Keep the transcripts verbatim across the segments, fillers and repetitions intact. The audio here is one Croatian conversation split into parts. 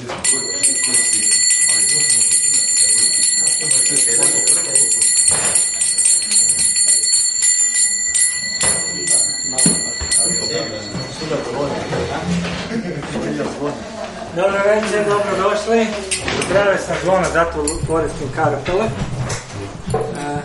Dobro večer, dobrodošli. Zdrave sam zvona, zato koristim kartele. E,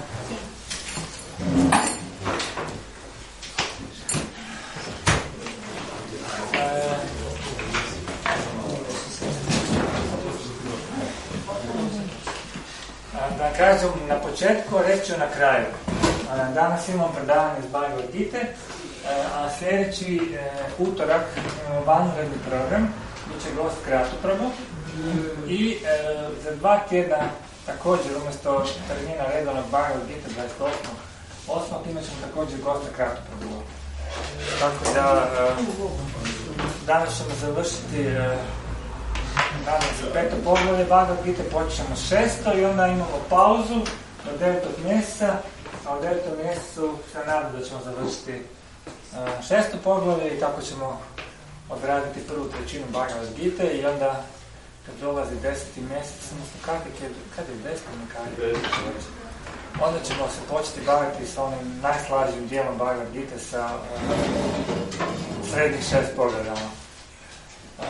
Da kažem na početku, reći ću na kraju. Danas imam predavanje iz Bhagavad Gite, a sljedeći utorak imamo vanredni program, bit će gost Kratoprabhu i e, za dva tjedna također umjesto termina redovnog Bhagavad Gite dvadeset osmog imat ćemo također gosta Kratoprabhu. Tako da e, danas ćemo završiti e, nadam se peto poglavlje Bhagavad Gite, počnemo šesto i onda imamo pauzu do devetog mjeseca, a u devetom mjesecu se nadam da ćemo završiti e, šesto poglavlje i tako ćemo odraditi prvu trećinu Bhagavad Gite i onda kad dolazi deseti mjesec, odnosno kad je, kad je deseti mjesec, onda ćemo se početi baviti s onim najslađim dijelom Bhagavad Gite sa uh, srednjih šest pogledama. Uh,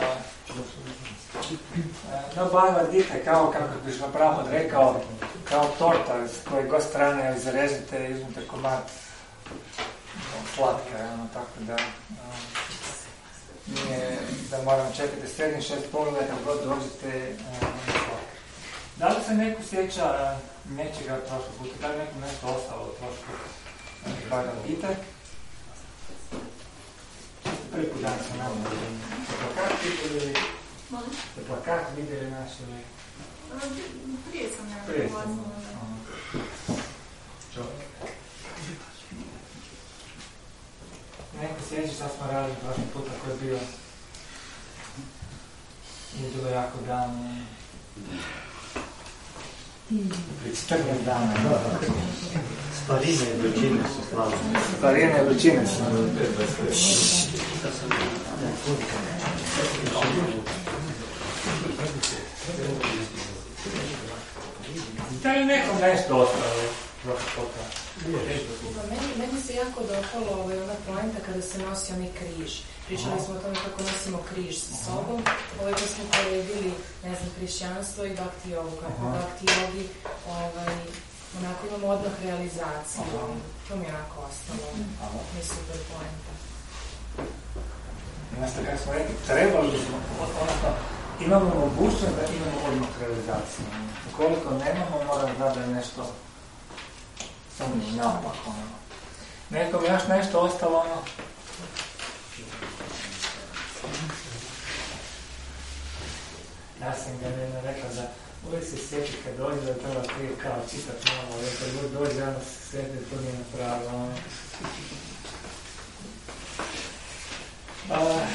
no, Bhagavad Gita kao, kako bih vam Prabhupada rekao, kao torta s koje god strane zarežete i uzmete komad slatka, ono, tako da uh, nije da moram čekati srednjih šest pogleda kad god dođete uh, da li se neko sjeća uh, nečega prošlog puta, da li nekom nešto ostalo od prošlog uh, Bhagavad Gita? Prvi put dan sam nam se plakat vidjeli, se plakat vidjeli naš ili? Prije sam nam prije sam neko sjeća šta smo radili prošli puta koji je bio je bilo jako davno četrnaest dana Starine i vrućine su slavne. Starine i vrućine su da li nekom nešto ostalo prošli puta? Meni, meni se jako dopalo ovaj, ona poenta kada se nosi onaj križ. Pričali smo o tome kako nosimo križ sa sobom. Ovaj da smo poredili, ne znam, hrišćanstvo i bhakti jogu. Kako bhakti jogi, ovaj, onako imamo odmah realizaciju. To mi je jako ostalo. Mi je super poenta. Znaš kako smo rekli, trebali smo, odnosno, imamo mogućnost da imamo odmah realizaciju. Ukoliko nemamo, moram znati da je nešto sumnjivo, naopak, ono. Nekom još nešto ostalo, ono. Ja sam ga ne rekao da uvijek se sjeti kad dođe da treba prije kao čitat malo, jer kad dođe, onda se sjeti da to nije napravilo, ono. Uh,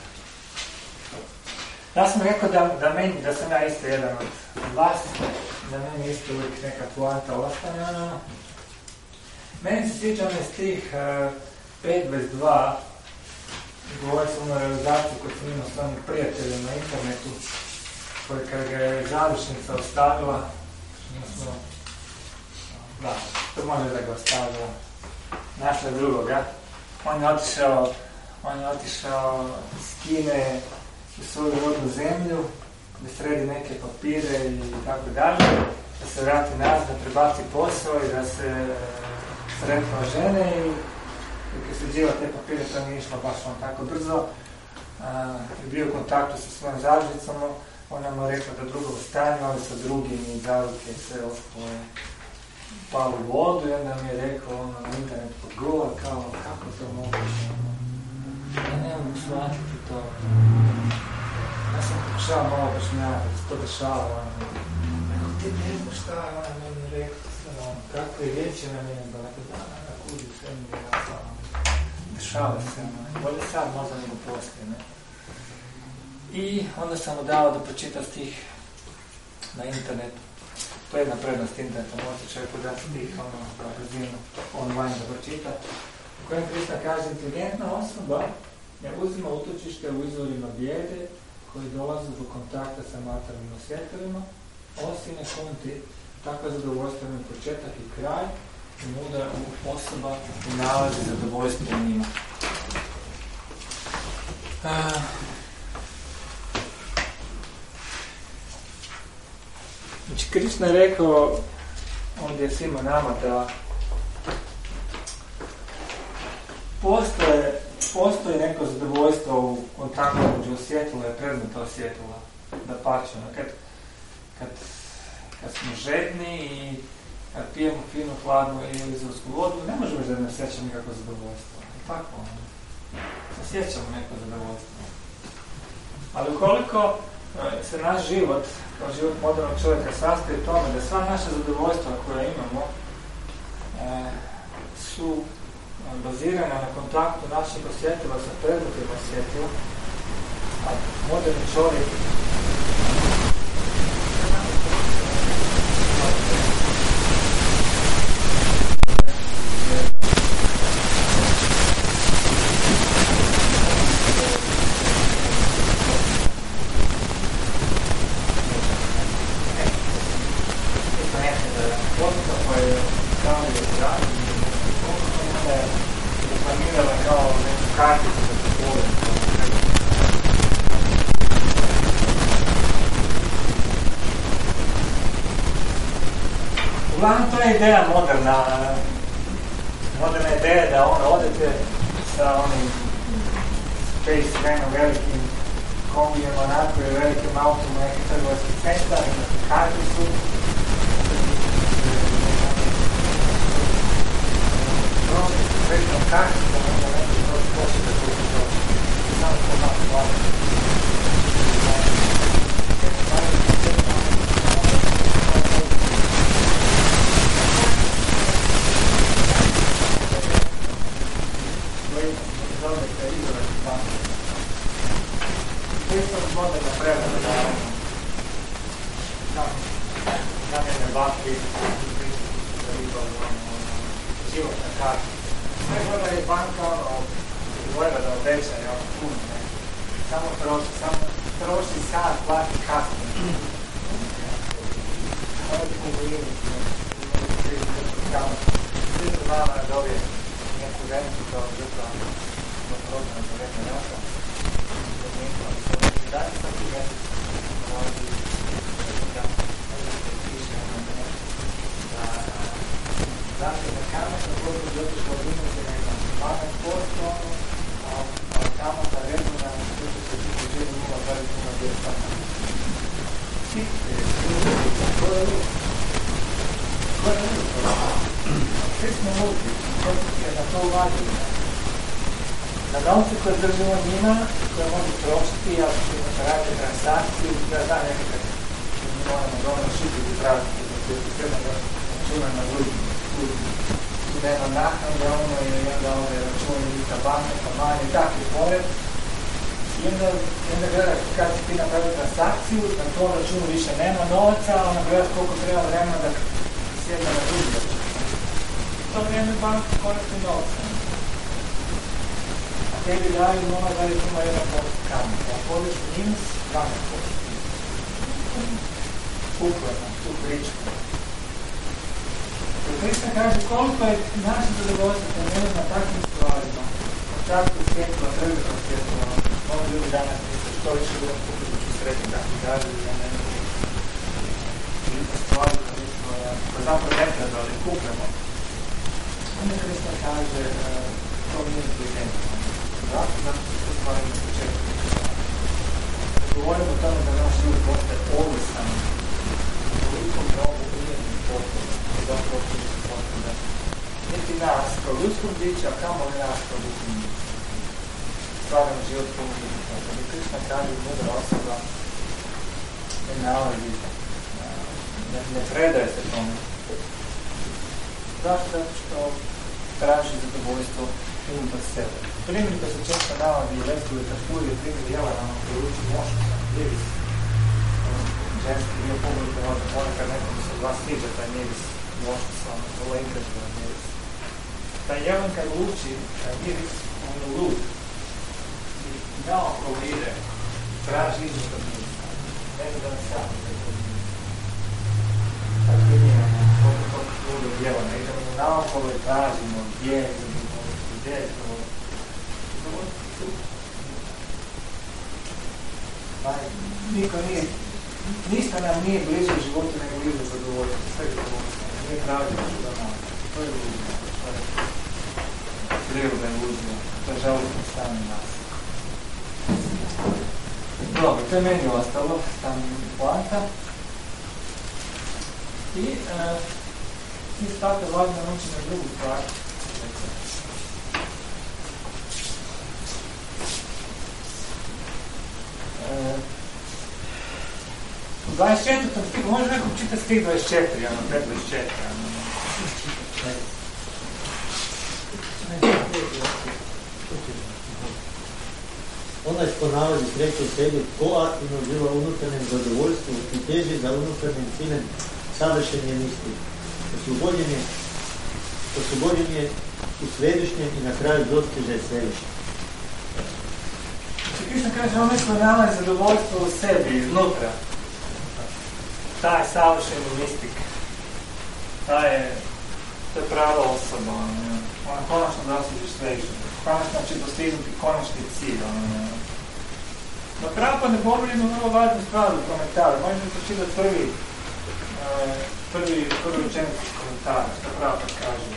ja sam rekao da, da meni, da sam ja isto jedan od vas, da meni isto uvijek neka poanta ostane, ono. Meni se sviđa onaj stih uh, pet dvadeset dva, govori se o realizaciji koju sam imao s onim prijateljem na internetu, koji kad ga je završnica ostavila, odnosno, da, to može da ga ostavila, našla drugoga, on je otišao, on je otišao iz Kine u svoju rodnu zemlju, da sredi neke papire i tako dalje, da se vrati nazad, da prebaci posao i da se sretno žene i, i kad se dživa te papire, to nije išlo baš on tako brzo. A, je bio u kontaktu sa svojom završnicom, ona mu je rekla da drugo stanje, ali sa drugim i zaruke sve ostalo je palo u vodu i onda mi je rekao ono, na internetu govor kao kako to moguće. Ja ne mogu shvatiti to. Ja sam pokušao malo objašnjavati da se to dešava. Neko ti ne znaš šta je ona meni rekla, ono, kakve riječi na mene, da neko dana na kuđu sve mi je jasno. Dešava se, ono, bolje sad možda nego poslije, ne. I onda sam mu dao da pročita stih na internetu. To je jedna prednost interneta, možete čovjeku dati stih ono, na brzinu, online da pročita. U kojem Krishna kaže, inteligentna osoba ne uzima utočište u izvorima bijede koji dolaze do kontakta sa materijalnim osjetilima, osine konti, takva zadovoljstvo je početak i kraj, i mudra osoba nalazi zadovoljstvo u njima. Uh, znači, Krišna je rekao ovdje svima nama da postoje, postoji neko zadovoljstvo u kontaktu među osjetila i predmeta osjetila. Da pače, kad, kad, kad smo žedni i kad pijemo finu, hladnu ili izorsku vodu, ne možemo da ne osjećamo nikako zadovoljstvo. Tako, osjećamo neko zadovoljstvo. Ali ukoliko se naš život, kao život modernog čovjeka, sastoji u tome da sva naša zadovoljstva koja imamo e, su bazirana na kontaktu naših osjetila sa predmetima osjetila, a moderni čovjek uglavnom, to je ideja moderna, moderna ideja da ono odete sa onim Space Vanom velikim kombijem, onako i velikim autom u neki trgovački centar, imate karticu, prošli s velikom karticom, onda neki prošli prošli da kući prošli. Samo to malo hvala. Isto moderna prevara da namjene bakri da riba životna karta. Sve gleda je banka, ono, gleda da obeća je ono puno, ne. Samo troši, samo troši sad, plati kasnije. Ovo je kumulini, svi su nama da dobije neku rentu kao žrtva do programa za vjetna rata. Da li sam ti mjesec nalazi da možete piše da zaštitna kamata koliko bi otišla od minuta na jedan dvanaest posto, a kamata redovna slučaj se ti pođeli nula zarez nula devet posto. Svi se je ko je lud? Ko je lud? Svi smo ludi, jer na to ulažimo. Na novce koje držimo njima, koje mogu trošiti, ja ću raditi transakciju, ja znam nekakve, mi moramo dobro šiti i praziti, zato je treba da računam na drugim, tu nema naknade, ono i onda ove račune lista banka, pa manje, tako i pored. I onda, onda gledaš kad si ti napraviti transakciju, na tom računu više nema novaca, a onda gledaš koliko treba vremena da sjedne na drugi račun. To vrijeme banka koristi novca. Tebi daju nula zarez nula jedan posto kamata, a podiš minus dvanaest posto. Ukladno, tu priču. Krišna kaže koliko je naše zadovoljstvo temeljeno na takvim stvarima, kontaktu svjetla, predmetom svjetla, mnogo ljudi danas misle što više budem kupiti ću sretni takvi gađevi, ja ne znam. I stvari koje smo, koje zapravo ne treba, ali kupimo. Onda Krišna kaže to nije inteligentno. Zato, zato se to stvari na početku. Govorimo o tome da naš život postaje ovisan toliko mnogo ujednih potreba i zato uopće su potrebe. Niti nas kao ljudskog bića, kamo li nas kao ljudskog bića. Stvarno život puno ujednih potreba. I Krišna kaže mudra osoba ne nalazi, ne, ne predaje se tome. Zašto? Zato što traži zadovoljstvo unutar sebe. Primjer koji se često navodi i leskuje tašpuri je primjer Jelarama koji uči moška, miris. Ženski dio publike možda ponekad nekom se od vas sviđa taj miris moška sa ono vrlo intenzivan miris. Taj Jelan kad uči taj miris, on je lud. I naokolo ide traži iznutra mjesta. Ne znam da nas jako tako. Tako i nije, koliko koliko drugo djela. Ne idemo naokolo i tražimo gdje, gdje je to. Niko nije, ništa nam nije bliže u životu nego bliže zadovoljstvo. Sve je zadovoljstvo. Nije tražimo što da nam. To je lužno. To je priroda je lužno. To je žalostno stanje nas. Dobro, to je meni ostalo. Tam poanta. I isto tako je važno naučiti na drugu stvar. U dvadeset četvrtom stihu, može nekom čitati stih dvadeset četiri, ono, pred dvadeset četiri, ono. Onaj ko nalazi sreću u sebi, ko aktivno živa unutarnjem zadovoljstvu i teži za unutarnjim ciljem, savršen je misli. Oslobođen je, oslobođen je u središnjem i na kraju dostiže središnje. Krišna kaže, on neko nalazi zadovoljstvo u sebi, iznutra. Taj savršeni mistik. Ta je, to je prava osoba. Ona konačno dostiže središnje. Konačno će dostignuti konačni cilj. No pravo pa ne govori jednu vrlo važnu stvar u komentaru. Možete pročitati prvi, prvi, prvi rečenicu komentara, što pravo pa kaže.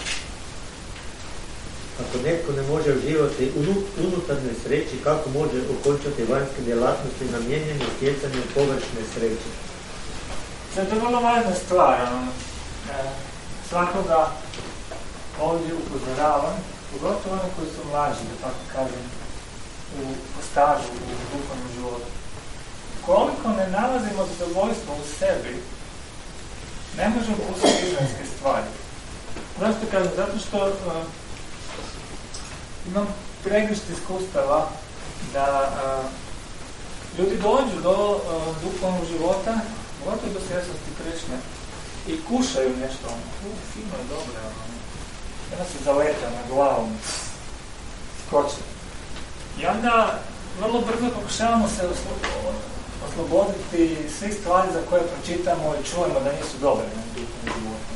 Ako netko ne može uživati u unutarnjoj sreći, kako može okončati vanjske djelatnosti namijenjene stjecanju površne sreće? Znači, to je vrlo važna stvar. Svakoga ovdje upozoravam, pogotovo one koji su mlađi, da tako kažem, u stažu, u duhovnom životu. Koliko ne nalazimo zadovoljstvo u sebi, ne možemo pustiti izvanjske stvari. Prosto kažem, zato što uh, imam pregršt iskustava da uh, ljudi dođu do uh, duhovnog života, gotovo do svjesnosti Krišne, i kušaju nešto, u, fino je dobro, ono. Jedna se zaleta na glavu, skoče. I onda vrlo brzo pokušavamo se osloboditi svih stvari za koje pročitamo i čujemo da nisu dobre na duhovnom životu.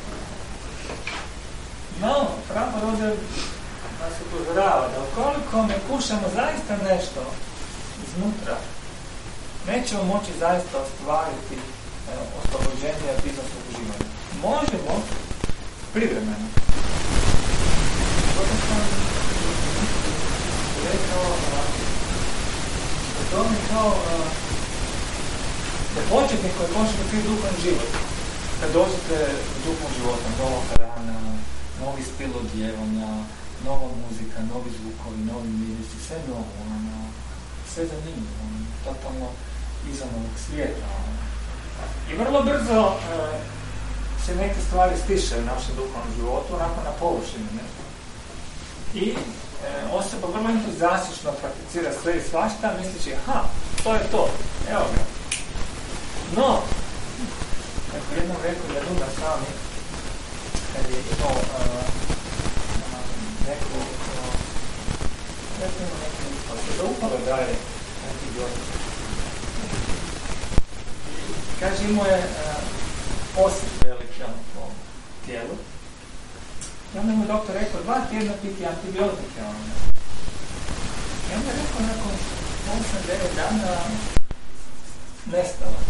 No, pravo ovdje nas upozorava da ukoliko ne kušamo zaista nešto iznutra, nećemo moći zaista ostvariti evo, oslobođenje od iznosnog uživanja. Možemo privremeno. Potom sam rekao da to mi kao da početnik koji počne kriv duhovni život, kad dođete u duhovnom životom, nova hrana, novi stil odjevanja, nova muzika, novi zvukovi, novi mirisi, sve novo, ono, sve zanimljivo, ono, totalno izvan ovog svijeta. Ono. I vrlo brzo e, se neke stvari stiše u našem duhovnom životu, onako na površini, ne? I e, osoba vrlo entuzijastično prakticira sve i svašta, misleći, aha, to je to, evo ga. No, kako jednom rekao da Duda sami, kad je imao uh, neku, uh, neku ima neku isplatku, da upalo daje antibiotik. Kaže, imao je uh, osip veliki ono po tijelu. I onda mu je doktor rekao, dva tjedna piti antibiotike. Ono. I onda je rekao, nakon osam devet dana nestala.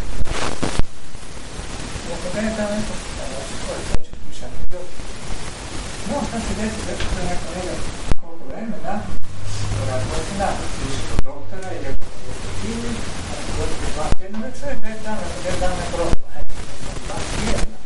I nakon devet dana nekako stala, koji neću piši antibiotike. No, šta se desi, rekao je nakon njega koliko vremena, koji se nakon piši kod doktora i rekao da je pili, antibiotike dva tjedna, već sve devet dana, devet dana je prošlo. E, dva tjedna.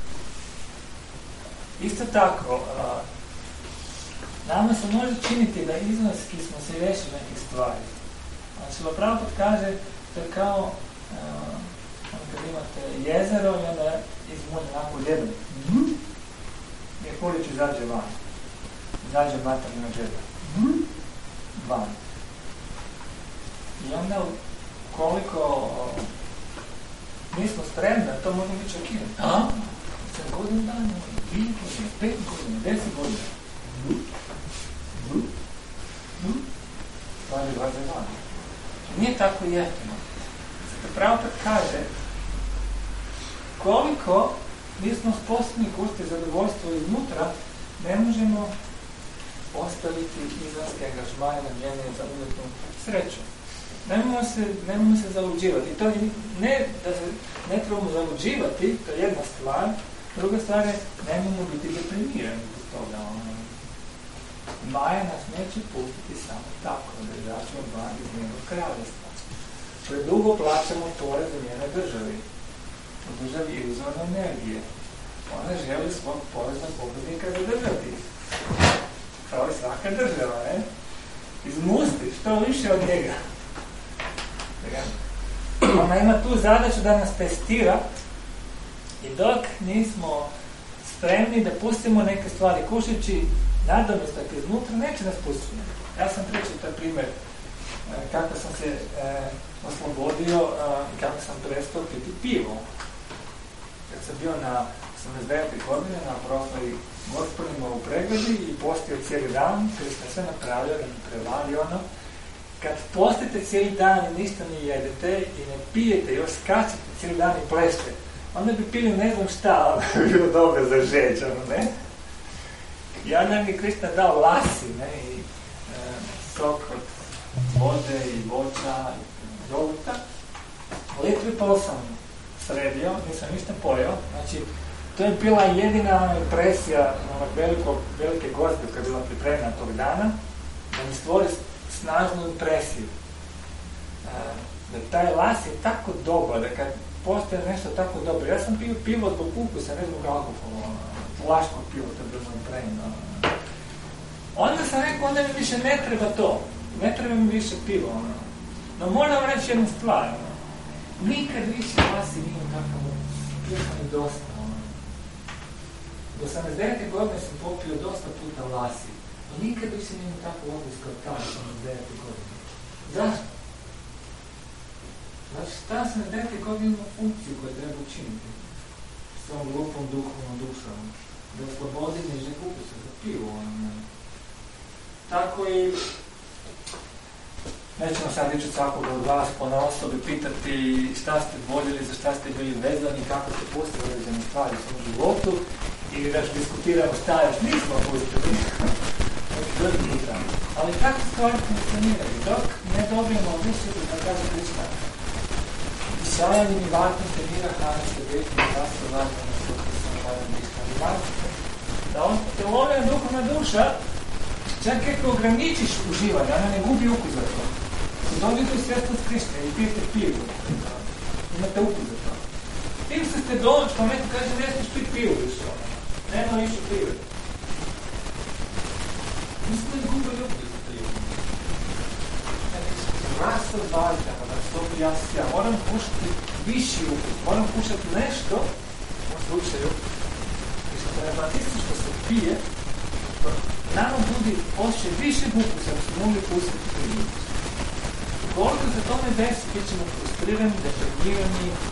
Isto tako, a, nama se može činiti da iznoski smo se riješili nekih stvari. Ali Šiloprabhupad kaže, to je kao a, kad imate jezero i onda izmunje onako ljedom. Mm-hmm. I Kulić izađe van. Izađe materina želja. Mm-hmm. Van. I onda koliko mi smo spremni, to možemo biti čekirati. A? Za godinu dana, dvije godine, pet godina, deset godina. Stvari dvadeset dana. nije tako jeftino. Pravo kad kaže koliko nismo sposobni kušiti zadovoljstvo iznutra, ne možemo ostaviti izvanjske angažmane namijenjene za umjetnu sreću. Nemojmo se, nemojmo se zaluđivati. I to ne da se ne trebamo zaluđivati, to je jedna stvar. Druga stvar je, nemojmo biti deprimirani zbog toga. Maja nas neće pustiti samo tako, da izaćemo van iz njenog kraljestva. Predugo plaćamo porez u njenoj državi. U državi iluzorne energije. Ona želi svog poreznog obveznika zadržati. Kao i svaka država, ne? Izmusti što više od njega. Ona ima tu zadaću da nas testira i dok nismo spremni da pustimo neke stvari kušeći nadomjestak iznutra, neće nas pustiti. Ja sam pričao taj primjer kako sam se eh, oslobodio i kako sam prestao piti pivo. Kad sam bio na osamdeset devete godine na proslavi Gospodima u pregledi i postio cijeli dan, koji sam sve napravio da mi prevali ono. Kad postite cijeli dan i ništa ne jedete i ne pijete, još skačete cijeli dan i plešete, onda bi pili ne znam šta, ali bi bilo dobro za žeć, ono, ne? I onda mi je Krishna dao lasi, ne, i e, sok od vode i voća i jogurta. Litru i pol sam sredio, nisam ništa pojeo, znači to je bila jedina impresija onog velikog, velike gozbe koja je bila pripremljena tog dana, da mi stvori snažnu impresiju. E, da taj las je tako dobar, da kad postoje nešto tako dobro, ja sam pio pivo zbog ukusa, ne zbog alkohola, vlaško pivo, to je bilo impremno. Onda sam rekao, onda mi više ne treba to, ne treba mi više pivo. Ono. No moram reći jednu stvar, ono. Nikad više lasi nije tako, pio sam i dosta. Ono. Do osamdeset devete godine sam popio dosta puta lasi, no nikad više nije tako odliska od kao osamdeset devete godine. Zašto? Znači, ta osamdeset devete godine ima funkciju koju treba učiniti s ovom glupom duhovnom dušom, da oslobodi nižeg ukusa za pivo. Ono. Tako i nećemo sad ići od svakog od vas po na osobi pitati šta ste voljeli, za šta ste bili vezani, kako ste pustili određene stvari u svom životu i da diskutiramo šta još nismo pustili. Ali kako stvari funkcioniraju? Dok ne dobijemo više, da kaže Krishna, Išajali mi vatni se mira hrane se veti, da se vatni na suku sam tada ništa ni vatni. Da on te lovljena duhovna duša, čak kako ograničiš uživanje, ona ne gubi ukus za to. Dobijete svjetlo s Krishna i pijete pivu. Imate ukus za to. Tim se ste doći, pa neko kaže, ne smiješ piti pivu više. Nema više pive. Nismo ne gubili ukus za pivu. Rasa važda, kada se to prijasni, ja moram kušati viši ukus, moram kušati nešto, u ovom slučaju, što se pije, nama ljudi osjećaju više ukusa, da su mogli pustiti pivu. Koliko se tome desi, bit ćemo frustrirani, deprimirani, e,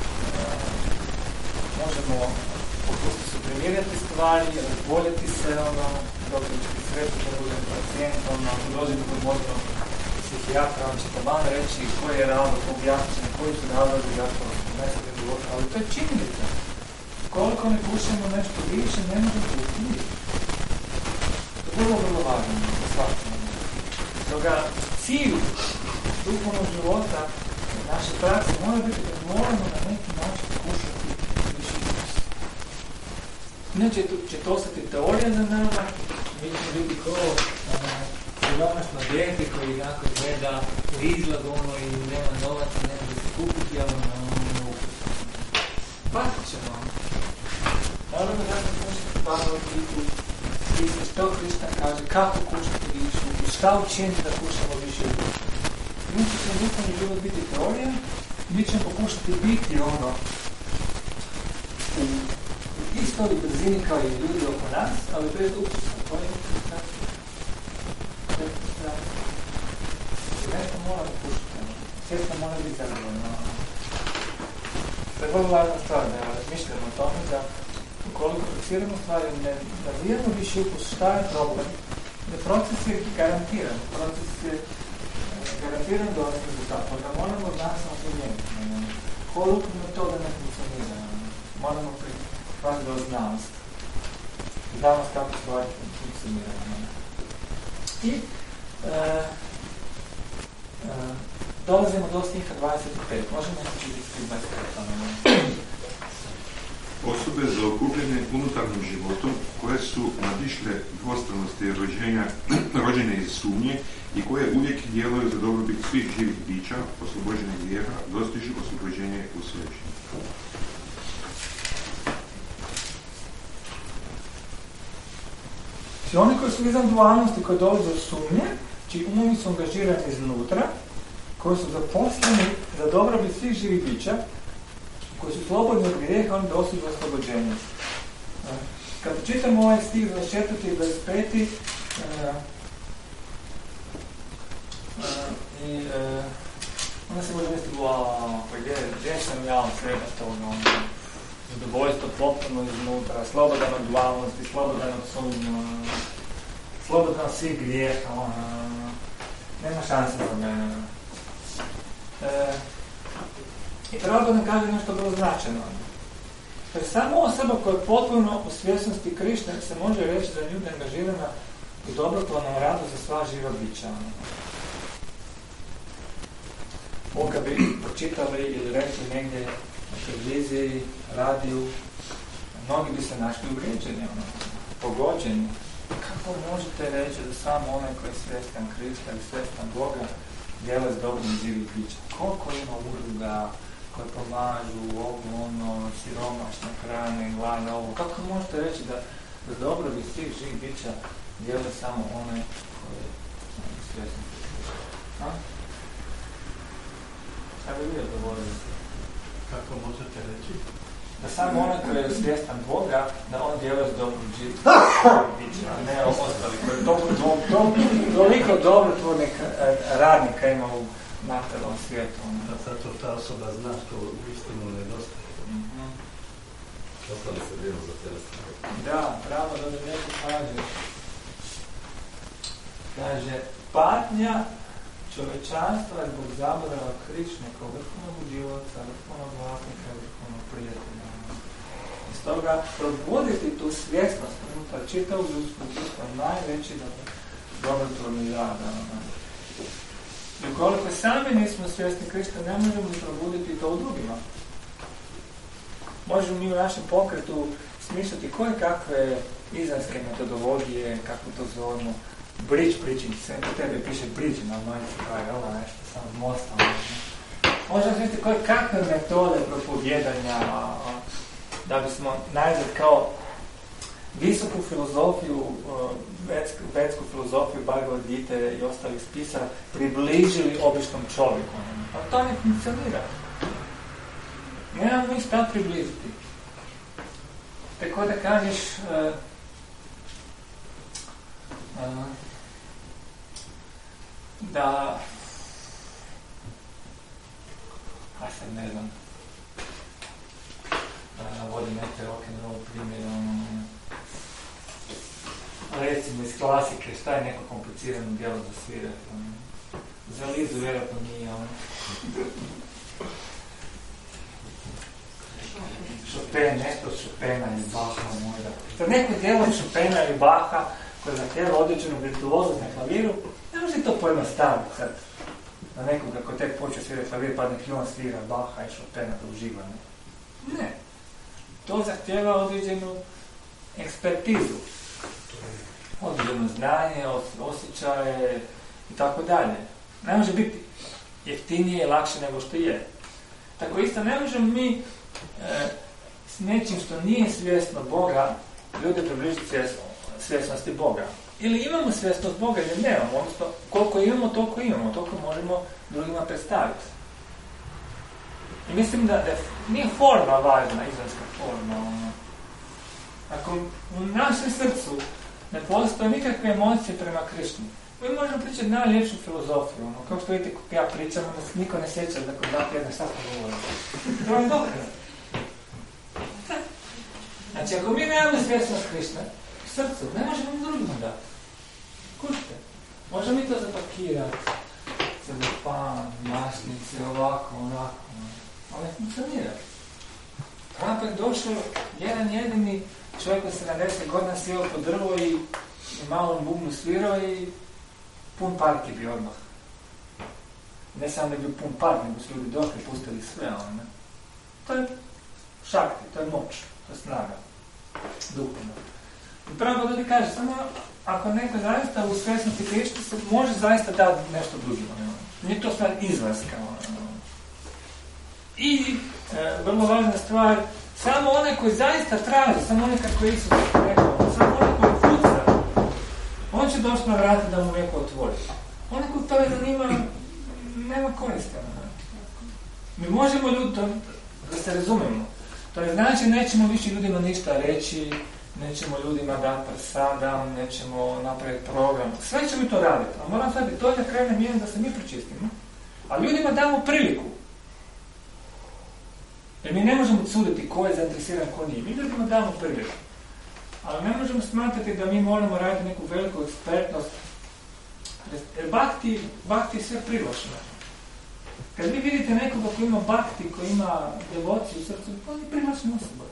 možemo popustiti suprimirati stvari, razboljeti se, ono, dobiti ćete sreću da budem pacijentom, ako dođemo kod možnog psihijatra, on će taman reći koji je razlog, objasničen, koji su razlozi, zašto ne sada života, ali to je činjenica. Koliko ne pušemo nešto više, ne možemo pustiti ništa. To je vrlo, vrlo važno za svakom. Stoga cilj duhovnog života, naše prakse mora biti da moramo na neki način kušati više ukusa. Inače će to ostati teorija za nama, mi ćemo biti kao siromašno dijete koji onako gleda u izgled ono i nema novaca, nema da se kupiti, ali ono ukus. Patit ćemo. Naravno da se kušati Pavao Kristu, i što Krishna kaže, kako kušati više ukus, šta učiniti da kušamo više ukusa. Mi ćemo duhovni život biti teorija, mi ćemo pokušati biti ono u istoj brzini kao i ljudi oko nas, ali bez ukusa. To je ukusa. Nešto moramo kušati. Svjesno mora biti zadovoljno. To je vrlo važna stvar, da razmišljamo o tome da ukoliko fiksiramo stvari, ne razvijamo više ukus, šta je problem? Da proces je garantiran, proces je garantiram doći rezultat, onda moramo znati samo promijeniti. Koliko metoda ne funkcionira, moramo prihvatiti do znanosti. Znanost kako stvari funkcionira. I e, e, dolazimo do stiha dvadeset pet. Možemo se čitati dvadeset pet. Osobe zaokupljene unutarnjim životom, koje su nadišle dvostranosti rođenja, rođene iz sumnje i koje uvijek djeluju za dobrobit svih živih bića, oslobođenih grijeha, dostižu oslobođenje u sveći. Znači oni koji su izvan dualnosti, koji dolaze u sumnje, čiji umovi su angažirani iznutra, koji su zaposleni za dobrobit svih živih bića, koji su slobodni od grijeha, oni dostižu oslobođenje. Kad čitamo ovaj stih dvadeset četvrti i dvadeset peti uh, uh, i uh, onda se može misliti, wow, pa gdje, gdje sam ja od svega toga, zadovoljstvo potpuno iznutra, slobodan od dualnosti, slobodan od sumnja, slobodan od svih grijeha, uh, nema šanse za mene. Uh, I treba da nam kaže nešto vrlo značajno. Jer samo osoba koja je potpuno u svjesnosti Krišne se može reći da je ljudi angažirana u dobrotvornom radu za sva živa bića. Ovo kad bi pročitali ili rekli negdje na televiziji, radiju, mnogi bi se našli uvrijeđeni, ono, pogođeni. Kako možete reći da samo onaj koji je svjestan Krista ili svjestan Boga djeluje s dobrim živih bića? Koliko ima udruga koje pomažu, ovo, ono, siromašne hrane, gladne, ovo. Kako možete reći da za dobrobit svih živih bića djeluje samo onaj koji je svjestan Krista? Šta bi vi odgovorili? Kako možete reći? Da samo onaj koji je svjestan Boga, da on djeluje s dobrom živih bića, a ne ostali koji toliko dobrotvornih radnika ima u materijalnom svijetu. Da zato ta osoba zna što u istinu nedostaje. Mm-hmm. Ostali se vjeru za telesno. Da, pravo da mi neko kaže. Kaže, patnja čovečanstva je zbog zaborava Krišne kao vrhovnog uživaca, vrhovnog vlasnika i vrhovnog prijatelja. I stoga probuditi tu svjesnost unutar čitavog ljudskog društva najveći dobrotvorni rad. I ukoliko sami nismo svjesni Krista, ne možemo probuditi to u drugima. Možemo mi u našem pokretu smišljati koje kakve izanske metodologije, kako to zovemo, bridge preaching, sve po tebe piše bridge na majici, kao ovo nešto, samo mosta. Možemo smišljati koje kakve metode propovijedanja, da bismo najzad kao visoku filozofiju, vetsku, vetsku filozofiju Bhagavad Gita i ostalih spisa približili običnom čovjeku. A to ne funkcionira. Nemamo ništa približiti. Tako da kažeš uh, uh, da a sad ne znam da navodim neke rock'n'roll primjere, ono, recimo iz klasike, šta je neko komplicirano djelo za svirati? Ono. Za Lizu vjerojatno nije, ono. Chopin, nešto od Chopina ili Bacha možda. Sad neko djelo od Chopina ili Bacha koje zahtjeva određenu virtuoznost na klaviru, ne može to pojednostaviti sad. Na nekoga ko tek počeo svirati klavir pa neki on svira Bacha i Chopina da uživa. Ne. ne. To zahtjeva određenu ekspertizu. Određeno znanje, osjećaje i tako dalje. Ne može biti jeftinije i lakše nego što je. Tako isto ne možemo mi e, s nečim što nije svjesno Boga ljude približiti svjesnosti Boga. Ili imamo svjesnost Boga ili nemamo, odnosno koliko imamo, toliko imamo, toliko možemo drugima predstaviti. I mislim da, da nije forma važna, izvanjska forma. Ako u našem srcu ne postoje nikakve emocije prema Krišni, mi možemo pričati najljepšu filozofiju. Ono, kao što vidite, kako ja pričam, onda se niko ne sjeća da kod dva tjedna šta smo govorili. To je dobro. Znači, ako mi nemamo svjesnost Krišne u srcu, ne možemo ni drugima dati. Kužite? Možemo mi to zapakirati, celopan, mašnici, ovako, onako. Ali ne funkcionira. Trump je došao, jedan jedini čovjek od sedamdeset godina sjeo po drvo i, i malom bubnu svirao i pun parki bi odmah. Ne samo da bi bio pun park, nego su ljudi došli i pustili sve. Ono. To je šakti, to je moć, to je snaga. Duhovno. I pravo ljudi kaže, samo ako neko zaista u svjesnosti Krista se može zaista dati nešto drugima. Nije to stvar izlaska. I e, vrlo važna stvar, samo onaj koji zaista traži, samo onaj kako je Isus rekao, samo onaj koji kuca, on će doći na vrata da mu neko otvori. Onaj koji to je zanima, nema koriste. Mi možemo ljudi, to, da se razumemo, to je znači nećemo više ljudima ništa reći, nećemo ljudima dati presadam, nećemo napraviti program, sve ćemo to raditi. A moram sad to da krenem jedan da se mi pročistimo, a ljudima damo priliku. Jer mi ne možemo suditi ko je zainteresiran, ko nije. Mi ljudima damo priliku. Ali ne možemo smatrati da mi moramo raditi neku veliku ekspertnost. Jer bakti, bakti je sve privlačno. Kad vi vidite nekoga koji ima bakti, koji ima devociju u srcu, on je privlačna osoba.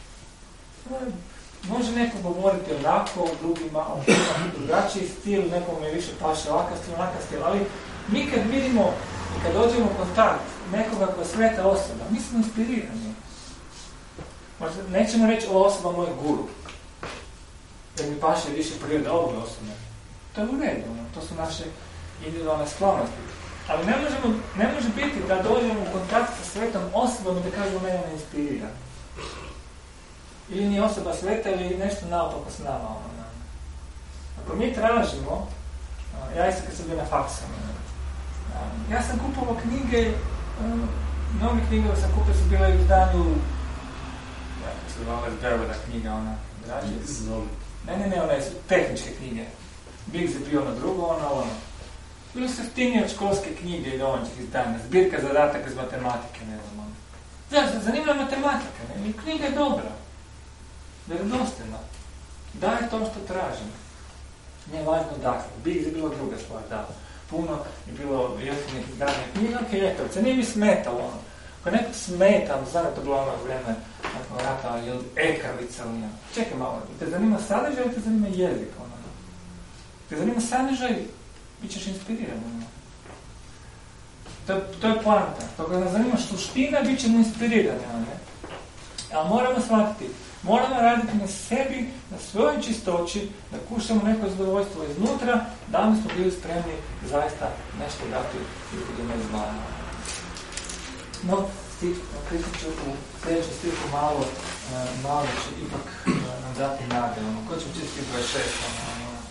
Može neko govoriti onako, drugima, on ima drugačiji stil, nekom je više paše ovakav stil, onakav stil, ali mi kad vidimo i kad dođemo u kontakt nekoga koja je sveta osoba, mi smo inspirirani. Možda nećemo reći ova osoba moj guru, jer mi paše više priroda ove osobe. To je u redu, to su naše individualne sklonosti. Ali ne, možemo, ne može biti da dođemo u kontakt sa svetom osobom i da kažemo mene ne inspirira. Ili nije osoba sveta ili nešto naopako s nama. Ono. Ako mi tražimo, ja isto kad sam bio na faksu, ja sam kupovao knjige, mnogi knjige sam kupio su bile u izdanju, kako se zvala Beroda knjiga, ona, draži. Ne, ne, ne, one su tehničke knjige. Biggs je bio ono drugo, ono, ono. Bili su jeftinije od školske knjige i domaćih izdanja, zbirka zadataka iz matematike, ne znam, ono. Znači, zanimljiva matematika, ne, i knjiga je dobra. Vjerodostojno. Daj to što tražim. Nije važno dakle. Biggs je bilo druga stvar, da. Puno je bilo jeftinih izdanja knjiga, ok, eto, se nije mi smetalo, ono. Ako neko smeta, znam je to bilo ono vrijeme, nakon rata, je li ekravica ili njeno. Čekaj malo, te zanima sadržaj ili te zanima jezik, ono. Te zanima sadržaj, bit ćeš inspiriran, ono. To, to je poanta. Ako nas zanima suština, bit ćemo inspirirani, ono. Ali moramo shvatiti, moramo raditi na sebi, na svojoj čistoći, da kušamo neko zadovoljstvo iznutra, da mi smo bili spremni zaista nešto dati ljudima izvana. No, stih, Kristus će u sljedećem stihu malo, malo će ipak nam dati nade. Ono, ko će učiti dvadeset šest? Ono, ono.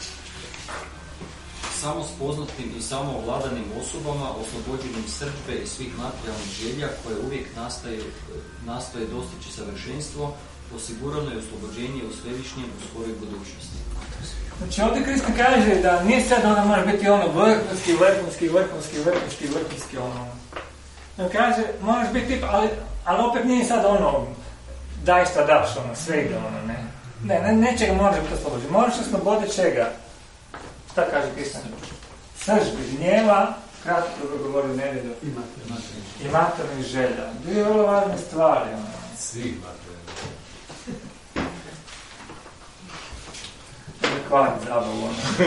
Samo spoznatim i samo ovladanim osobama, oslobođenim srdžbe i svih materijalnih želja koje uvijek nastaje, nastoje dostići savršenstvo, osigurano je oslobođenje u svevišnjem u svojoj budućnosti. Znači ovdje Kristus kaže da nije sad ona mora biti ono vrhunski, vrhunski, vrhunski, vrhunski, vrhunski, ono. On kaže, moraš biti tip, ali, ali opet nije sad ono, daj šta daš, ono, sve ide, ono, ne. Ne, ne, nečega moraš biti oslobođen. Moraš osloboditi čega? Šta kaže Kristus? Sržbi, gnjeva, kratko kako govori u nedjelju, i materijalnih želja. Dvije vrlo važne stvari, ono. Svih materijalnih. Ne kvari zabavu, ono.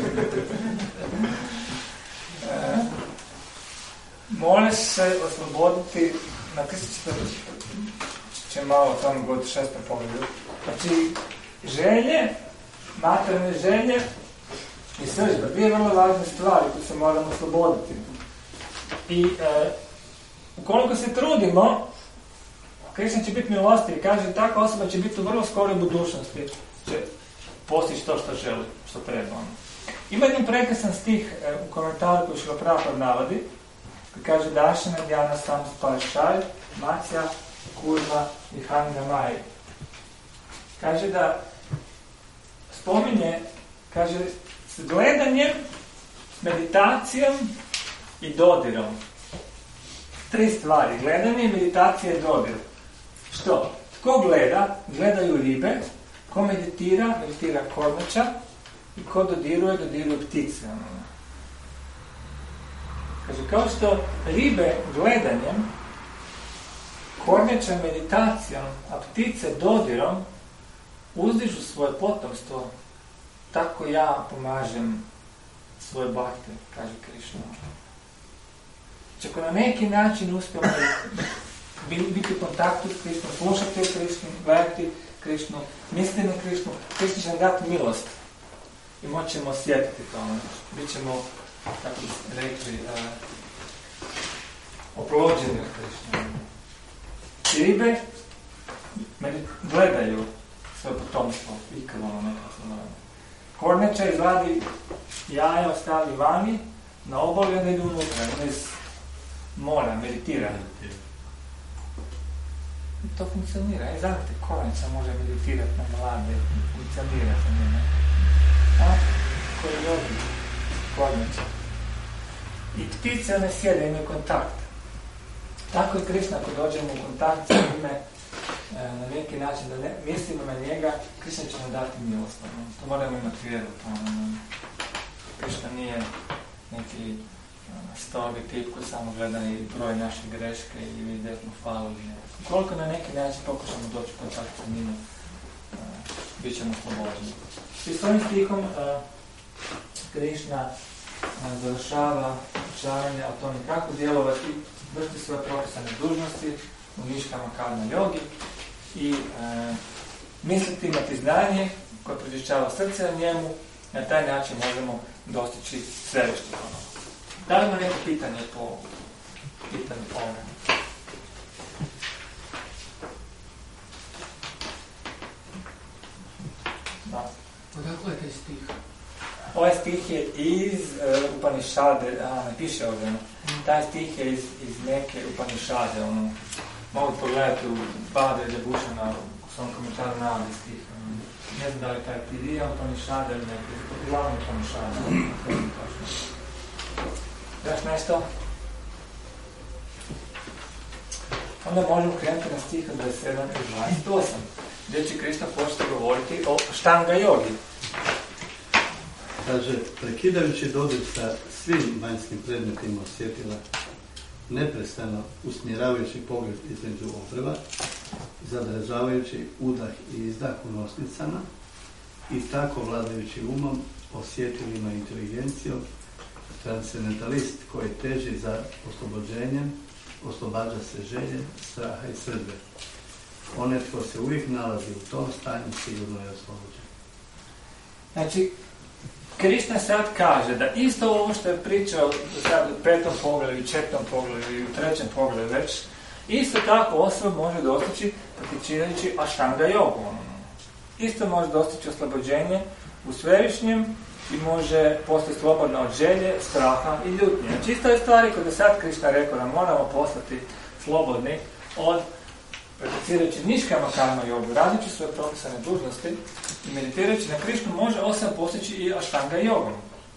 e, Moraš se osloboditi, na Kristus će malo o tome govoriti šestom pogledu. Znači, želje, materijalne želje i sržba, dvije vrlo važne stvari koje se moramo osloboditi. I e, ukoliko se trudimo, Kristus će biti milostiv i kaže takva osoba će biti u vrlo skoroj budućnosti, će postići to što želi, što treba. Ima jedan prekrasan stih e, u komentaru koji Šrila Prabhupada navodi, koji kaže Dašana Djana Sam Sparšaj, Macija, Kurma i Hanga Maj. Kaže da spominje, kaže s gledanjem, meditacijom i dodirom. Tri stvari, gledanje, meditacija i dodir. Što? Tko gleda? Gledaju ribe. Ko meditira? Meditira kormača. I ko dodiruje? Dodiruje ptice. Znači, Kaže, kao što ribe gledanjem, kornjače meditacijom, a ptice dodirom uzdižu svoje potomstvo, tako ja pomažem svoje bakte, kaže Krišna. Znači, ako na neki način uspijemo biti u kontaktu s Krišnom, slušati o Krišnu, gledati Krišnu, misliti na Krišnu, Krišna će nam dati milost i moćemo osjetiti to. Bićemo, tako bi rekli, uh, oplođeni od Krišne. I ribe gledaju svoje potomstvo, ikavano nekako se mora. Kornjača izvadi jaja, ostavi vani, na obali, onda idu unutra, iz mora, meditira. I to funkcionira. E, znate, kornjača može meditirati na mlade, funkcionira za njene. A? Koji ljudi? Kornjača. I ptice, one sjede, imaju kontakt. Tako i Krišna, ako dođemo u kontakt sa njime, na neki način da ne, mislimo na njega, Krišna će nam dati milost. To moramo imati vjeru. Krišna nije neki strogi tip koji samo gleda i broj naše greške i vidi smo falili. Koliko na neki način pokušamo doći u kontakt sa njima, bit ćemo slobodni. I s ovim stihom Krišna završava učavanje o tome kako djelovati, vršiti svoje propisane dužnosti u niškama karma jogi i e, misliti, imati znanje koje pročišćava srce na njemu, na taj način možemo dostići svevišnje ono. Da li ima neko pitanje po pitanju ovoga? Da. Odakle je taj stih? Ovaj stih je iz uh, Upanišade, a ne piše ovdje, taj stih je iz, iz neke Upanišade, ono, mogu pogledati u Bhadra Džabušana, u svom komentaru navodi stih, um, ne znam da li taj Pidija Upanišade ili neki, uglavnom Upanišade. Još nešto? Onda možemo krenuti na stih dvadeset sedam i dvadeset osam, gdje će Krišna početi govoriti o štanga jogi. Kaže, prekidajući dodir sa svim vanjskim predmetima osjetila, neprestano usmjeravajući pogled između obrva, zadržavajući udah i izdah u nosnicama i tako vladajući umom, osjetilima i inteligencijom, transcendentalist koji teži za oslobođenjem, oslobađa se želje, straha i srdbe. Onaj tko se uvijek nalazi u tom stanju sigurno je oslobođen. Znači, Krišna sad kaže da isto ovo što je pričao sad u petom pogledu, četvrtom pogledu i u trećem pogledu već, isto tako osoba može dostići prakticirajući aštanga jogu. Isto može dostići oslobođenje u svevišnjem i može postati slobodna od želje, straha i ljutnje. Znači isto je stvari kada sad Krišna rekao da moramo postati slobodni od prakticirajući niškama karma jogu, radeći svoje propisane dužnosti i meditirajući na Krišnu može osoba postići i aštanga jogom.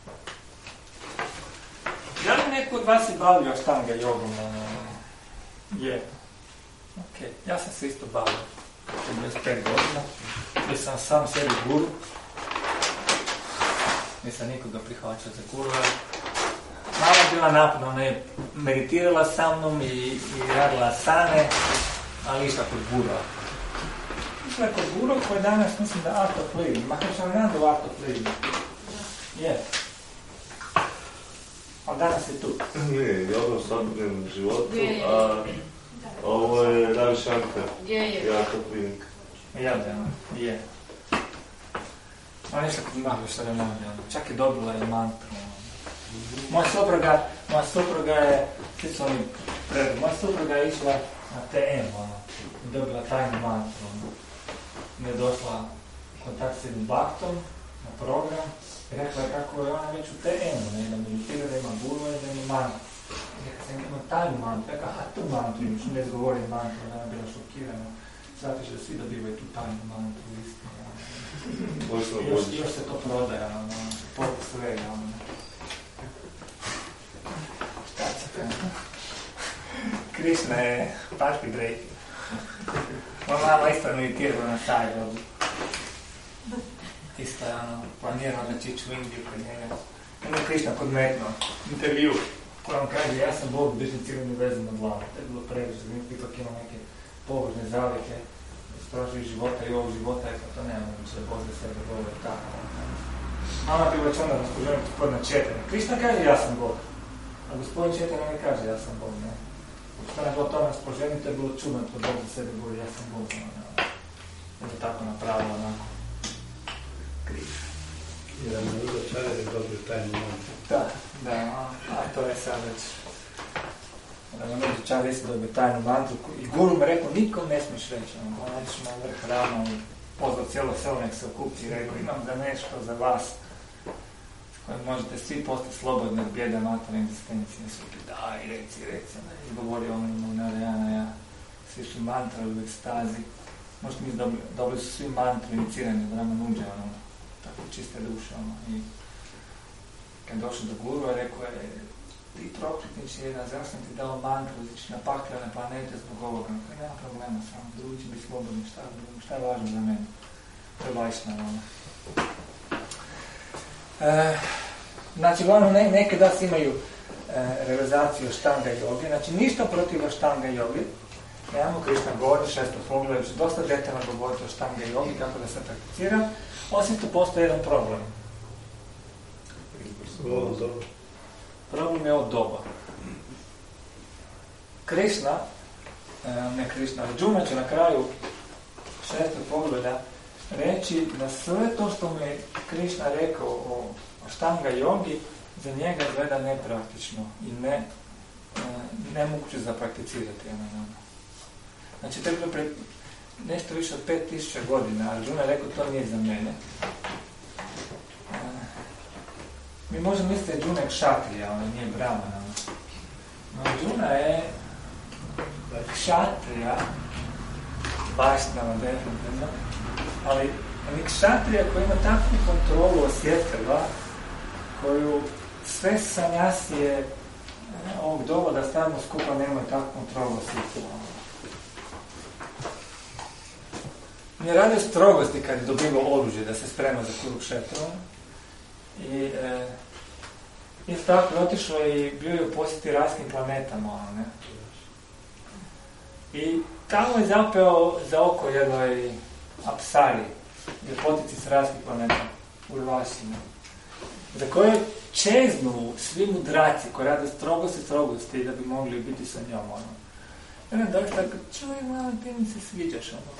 Da li neko od vas je bavio aštanga jogom? Je. Ok, ja sam se isto bavio. dvadeset pet godina. Gdje sam sam sebi guru. Nisam nikoga prihvaćao za guru. Mama je bila napadna, ona je meditirala sa mnom i, i radila sane, ali išla kod gura. Išla kod gura koji je danas, mislim da Arto Plivi. Makar sam rado u Arto Plivi. Je. Ali danas je tu. Ne, ja sam svakodnevnom životu, a ovo je Ravi Shankar. Je, je. Ja to klinik. Ja da, je. Ona išla kod Mahvi što je navljena. Čak je dobila i mantru. Moja supruga, moja supruga je, svi su oni predu, moja supruga je išla na T M, ono, i dobila tajnu mantru, ono. Mi je došla u kontakt s jednim baktom na program i rekla je kako je ona već u T M-u, ne, da meditira, da ima guru i da ima mantru. I rekla sam, ima tajnu mantru, rekla, aha, tu mantru imaš, ne izgovorim mantru, da je bila šokirana, zato što svi dobivaju tu tajnu mantru, istinu, ono. Još, još se to prodaje, ono, pored svega, ono. Šta će te? Krišna je paški drejk. Moja mama isto meditirala na sajlogu. Isto je ono, planirala da će ići u Indiju kod njega. Ono je Krišna podmetno, intervju. koja vam kaže ja sam Bog držim civilnu vezu na glavu. To je bilo previše, da ipak ima neke pobožne zalike, stražuje života i ovog života, je to nema moguće da Bog za sebe govori tako. A ona bi već onda raspoženiti gospodina Četana. Krišna kaže ja sam Bog, a gospodin Četana ne kaže ja sam Bog, ne. Što je bilo tome raspoženiti, to je bilo čudno, to Bog za sebe govori ja sam Bog, ne. Je to tako napravilo onako križ. Jer nam je udočarje da dobiju tajnu mantu. Da, da, a to je sad već. Da nam udočarje se dobiju tajnu mantu i guru me rekao, nikom ne smiješ reći, on nećeš na vrh rama i pozvao cijelo selo nek se okupi i rekao, imam za nešto za vas s kojim možete svi postati slobodni od bijeda matere egzistencije. Svi daj, reci, reci, izgovorio on mu na Jana, ja, svi su mantra u ekstazi. Možete mi dobili, dobili su svi mantru inicirani od Rama Nuđe, ono, tako čiste duše, ono, i kad je došao do guru, je rekao je, ti proklitnici jedan, zašto sam ti dao mantru, znači na pakljene planete zbog ovoga, no, nema problema, samo drugi će biti slobodni, šta, šta je važno za mene, to je Vajšnava, ono. E, znači, uglavnom, ne, neke das imaju e, realizaciju Aštanga jogi, znači ništa protiv Aštanga jogi. Nemamo, Krišna govori, šesto pogledajući, dosta detaljno govoriti o Aštanga jogi, kako da se prakticira, osim to postoji jedan problem. Problem je od doba. Krišna, ne Krišna, Arjuna će na kraju šestog pogleda reći da sve to što mi je Krišna rekao o Aštanga jogi za njega gleda nepraktično i ne, nemoguće za prakticirati. Znači, to je bilo pre nešto više od pet tisuća godina, Arjuna je rekao to nije za mene. Mi možemo misliti da je Arjuna je kšatrija, on nije brahman. No, Arjuna je kšatrija, Vajšnava definitivno, ali je kšatrija koja ima takvu kontrolu osjetila, koju sve sanjasije ovog doba da stavimo skupa nemaju takvu kontrolu osjetila. Ne radi strogosti kad je dobivao oružje da se sprema za Kurukšetru. I e, isto tako je otišao i bio je u posjeti rajskim planetama. Ono, ne? I tamo je zapeo za oko jednoj apsari, ljepotici s rajskih planeta, Urvaši, za koje čeznu svi mudraci koji rade strogosti strogosti da bi mogli biti sa njom. Ono. I onda dođe tako, čuj, malo, ti mi se sviđaš. Ono,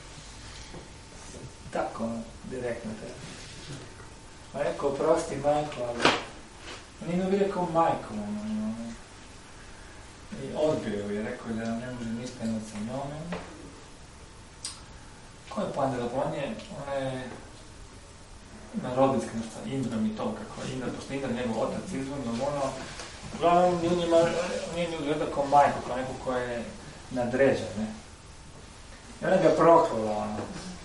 tako, direktno te. Pa rekao, prosti majko, ali on nije bi rekao majko, ono, i odbio je, rekao da ne može ništa imati sa njome. Ko je Pandava? On je, on je na rodinski, sa Indrom i to, kako je Indra, pošto Indra njegov otac izvunio, ono, uglavnom on nije nju gledao kao majko, kao neko ko je nadređen, ne. I ona ga proklala, ono.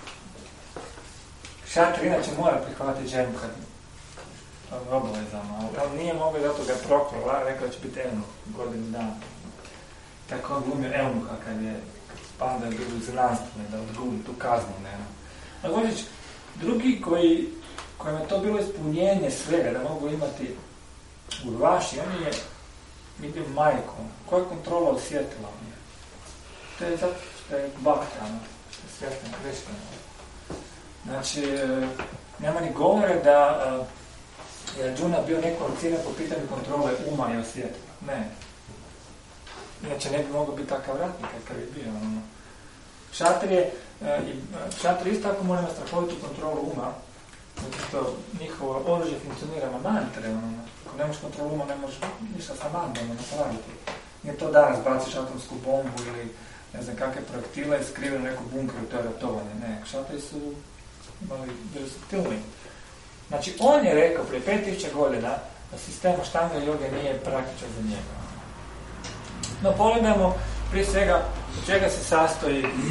Šatr inače mora prihvatiti ženu kad obavezama, ali on nije mogao zato ga proklala, rekao da će biti eunuh godinu dana. Tako on glumio eunuha kad je Panda je bilo znanstveno da odglumi tu kaznu, nema. A Godić, drugi koji, kojima je to bilo ispunjenje svega, da mogu imati Urvaši, on je vidio majkom, koja je kontrola osjetila on je. To je zato što je Bhakta, što je svjestan Krišna. Znači, nema ni govore da je Arjuna bio neko ocjenjen po pitanju kontrole uma i osjetila. Ne. Inače ne bi mogao biti takav ratnik kakav je bio. Ono. Šatrije, šatrije isto tako moramo strahovitu kontrolu uma, zato što njihovo oružje funkcionira na mantre. Ono. Ako nemaš kontrolu uma, ne možeš ništa sa mandom napraviti. Nije to danas baciš atomsku bombu ili ne znam kakve projektile i skriveno neku bunkru i to je ratovanje. Ne, šatrije su imali bili subtilni. Znači, on je rekao prije pet tisuća godina da sistem Aštanga joge nije praktičan za njega. No, pogledajmo prije svega od čega se sastoji e,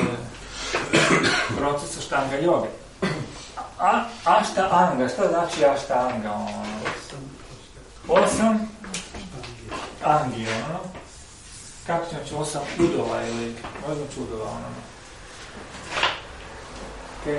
proces Aštanga joge. A, ašta anga, što znači ašta anga? Ono? Osam angi, ono? Kako će znači osam udova ili ne znam čudova, ono? Okay.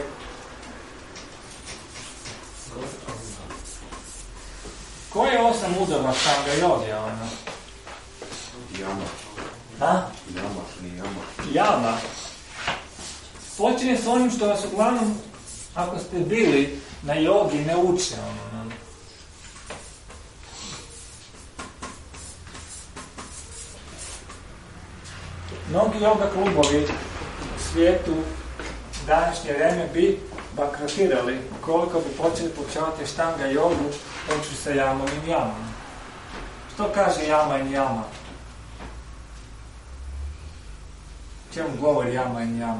Koje je osam udova Štanga joge, ono? Jama. A? Jama, nije jama. Jama. Počinje s onim što vas uglavnom, ako ste bili na jogi, ne uče, ono. Mnogi joga klubovi u svijetu današnje vreme bi bankrotirali koliko bi počeli poučavati Štanga jogu, počeli sa jamom i jamom. Što kaže jama i jama? Čemu govori jama i jama?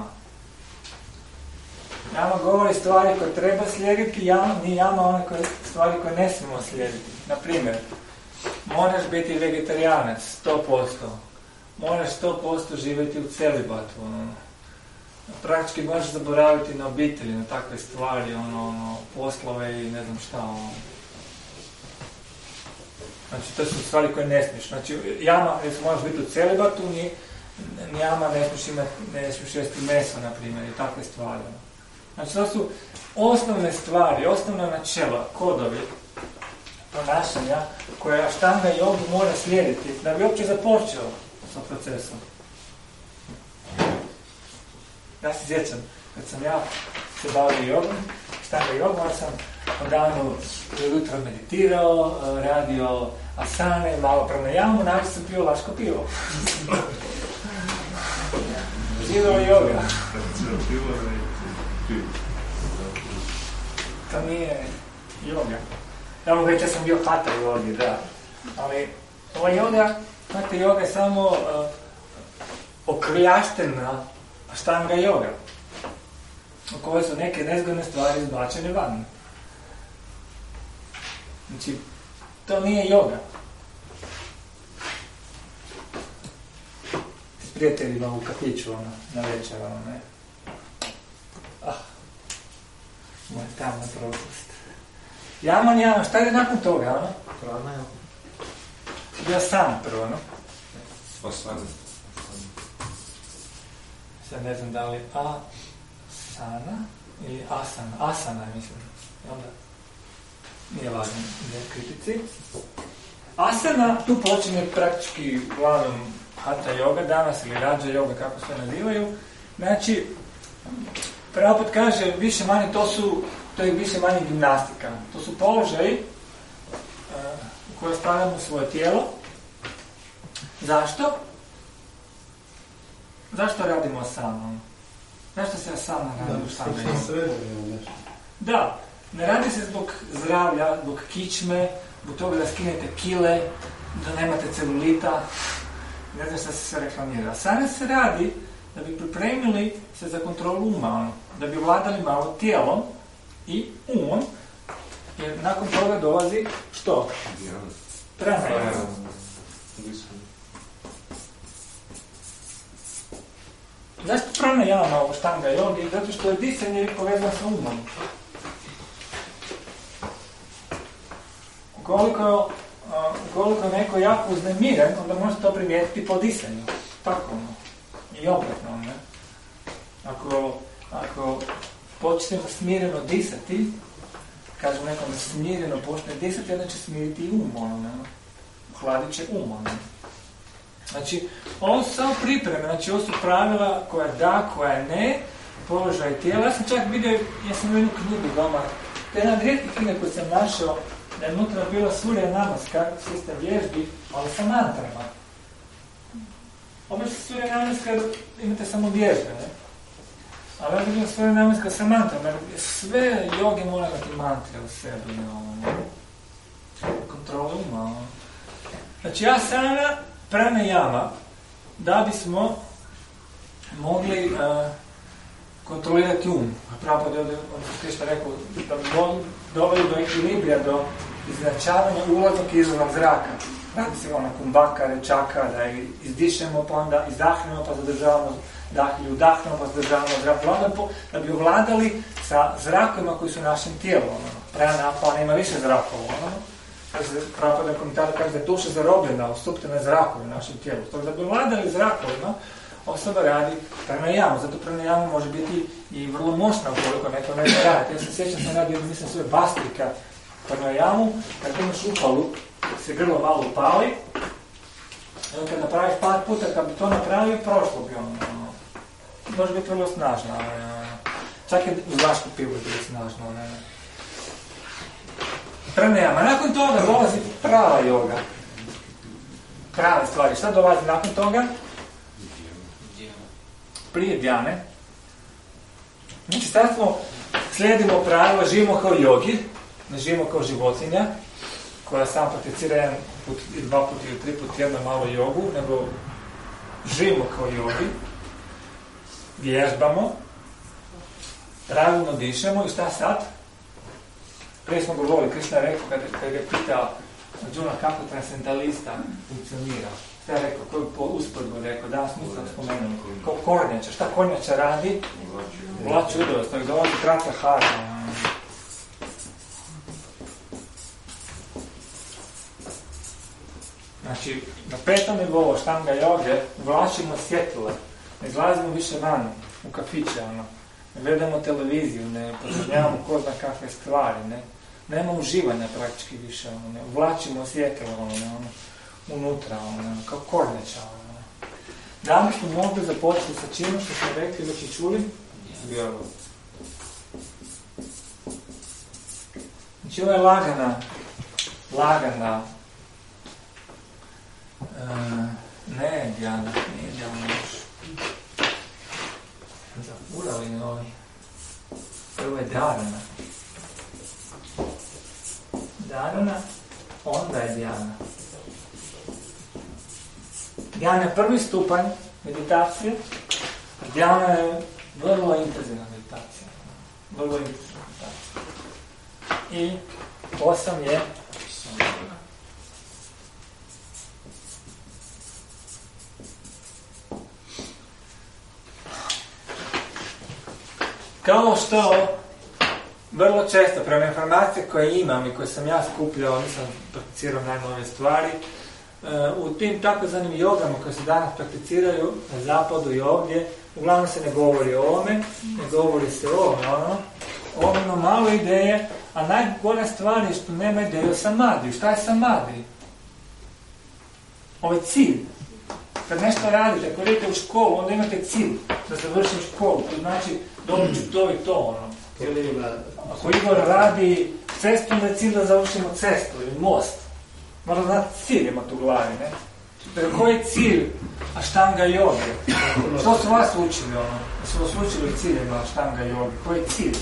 Jama govori stvari koje treba slijediti, jama, ni jama one koje, stvari koje ne smijemo slijediti. Naprimjer, moraš biti vegetarijanac, sto posto. Moraš sto posto živjeti u celibatu. Ono. Praktički možeš zaboraviti na obitelji, na takve stvari, ono, ono, poslove i ne znam šta. Ono. Znači, to su stvari koje ne smiješ. Znači, jama, jer moraš biti u celibatu, ni, ni jama ne smiješ imati, ne smiješ jesti meso, na primjer, i takve stvari. Znači, to su osnovne stvari, osnovna načela, kodovi ponašanja koje Štanga jogu mora slijediti da bi uopće započeo sa procesom. Ja se sjećam, kad sam ja se bavio jogom, Štanga jogom, ja sam od danu jutro meditirao, radio asane, malo pranajamu, nakon sam pio laško pivo. Živio joga. To nije joga. Ja mogu reći, ja sam bio hata jogi, da. Ali ova joga, hata joga je samo uh, okljaštena Štanga joga, u kojoj su neke nezgodne stvari izbačene van. Znači, to nije joga. S prijateljima u kafiću, ono, na večer, ono, ne. Ah, moj tamna prošlost. Jaman, jaman, šta je nakon toga, ono? Pranajama. Bio sam prvo, ono. Asana. Sad ne znam da li asana ili asana. Asana, mislim. I onda nije važno ne kritici. Asana, tu počinje praktički uglavnom hatha yoga danas ili raja yoga, kako se nazivaju. Znači, Prabhupada kaže, više manje to su, to je više manje gimnastika. To su položaji uh, u koje stavljamo svoje tijelo. Zašto? Zašto radimo asanu? Zašto se asana radi u Štanga jogi? Da, ne radi se zbog zdravlja, zbog kičme, zbog toga da skinete kile, da nemate celulita, ne znam šta se sve reklamira. Asana se radi da bi pripremili se za kontrolu uma, da bi vladali malo tijelom i umom, jer nakon toga dolazi što? Pranajama. Zašto pranajama u Štanga jogi? Zato što je disanje povezano sa umom. Ukoliko, ukoliko neko jako uznemiren, onda može to primijetiti po disanju. Tako ono. I obratno, ne? Ako, ako počnemo smireno disati, kažem nekom da smireno počne disati, onda će smiriti i um, ono, ne? Hladit će um, ono. Znači, ovo su samo pripreme, znači ovo su pravila koja da, koja ne, položaj tijela. Ja sam čak vidio, ja sam imao jednu knjigu doma, to je jedna od rijetkih knjiga koju sam našao, da je unutra bila Surya Namaskar, sistem vježbi, ali sa mantrama. Obično Surya Namaskar imate samo vježbe, ne? Ali ovdje je bila Surya Namaskar sa mantrama, jer sve joge mora imati mantre u sebi, ne? Kontrola uma, ono. Znači, asana, pranajama, da bismo mogli uh, kontrolirati um. A Prabhupada je ovdje, on se što rekao, da bi doveli do ekvilibrija, do izračavanja ulaznog i izlaznog zraka. Radi se ono kumbhaka, rečaka, da izdišemo, pa onda izdahnemo, pa zadržavamo dah, ili udahnemo, pa zadržavamo zrak. Po, da bi ovladali sa zrakovima koji su u našem tijelu. Ono. Prana, pa nema više zrakova. Ono. Prabhupada komentar kaže da je duša zarobljena, ustupljena je zrakovi u našem tijelu. Tako da bi vladali zrakovima, osoba radi pranajamu. Zato pranajama može biti i vrlo moćna ukoliko neko ne radi. Ja se sjećam sam radio, mislim, svoje bastrika pranajamu, kad imaš upalu, se grlo malo upali, i onda kad napraviš par puta, kad bi to napravio, prošlo bi ono. Može biti vrlo snažno. Čak i uz vašku pivu je bilo snažno. Pranajama. Nakon toga dolazi prava joga. Prave stvari. Šta dolazi nakon toga? Prije djane. Znači sad smo, slijedimo pravila, živimo kao jogi, ne živimo kao životinja, koja sam prakticira jedan put, dva put ili tri put jedno malo jogu, nego živimo kao jogi, vježbamo, pravilno dišemo i šta sad? Prije smo govorili, Krišna je rekao, kada je pitao Arjuna kako transcendentalista funkcionira. Šta je rekao, koju usporedbu rekao, danas nisam spomenuo, kao kornjača. Šta kornjača radi? Uvlači udovost, tako dolazi kratka hara. Znači, na petom nivou štanga joge uvlačimo svjetlo, ne izlazimo više van u kafiće, ono. Ne gledamo televiziju, ne poželjavamo ko zna kakve stvari, ne. Nema uživanja praktički više, ono, ne. Uvlačimo svjetlo, ono, ono, unutra, ono, kao kornjača, ono. Danas smo mogli započeti sa čim što smo rekli, već i čuli? Vjeru. Znači, ovo je lagana, lagana, Uh, ne, Dijana, nije Dijana još. Zafurali me ovi. Prvo je Darana. Darana, onda je Dijana. Dijana je prvi stupanj meditacije, a Dijana je vrlo intenzivna meditacija. Vrlo intenzivna meditacija. I osam je kao što vrlo često, prema informacije koje imam i koje sam ja skupljao, nisam prakticirao najnovije stvari, u tim takozvanim jogama koje se danas prakticiraju na zapadu i ovdje, uglavnom se ne govori o ovome, ne govori se o ovome, ono, ovo ima malo ideje, a najgora stvar je što nema ideje o samadiju. Šta je samadij? Ovo je cilj. Kad nešto radite, ako idete u školu, onda imate cilj da završim školu, to znači dobit ću to i to, ono. Ili, ako Igor radi cestu, onda je cilj da završimo cestu ili most. Mora znati cilj imati u glavi, ne? Dakle, koji je cilj Aštanga joge? Što su vas učili, ono? Da su vas učili ciljima Aštanga joge? Koji je cilj?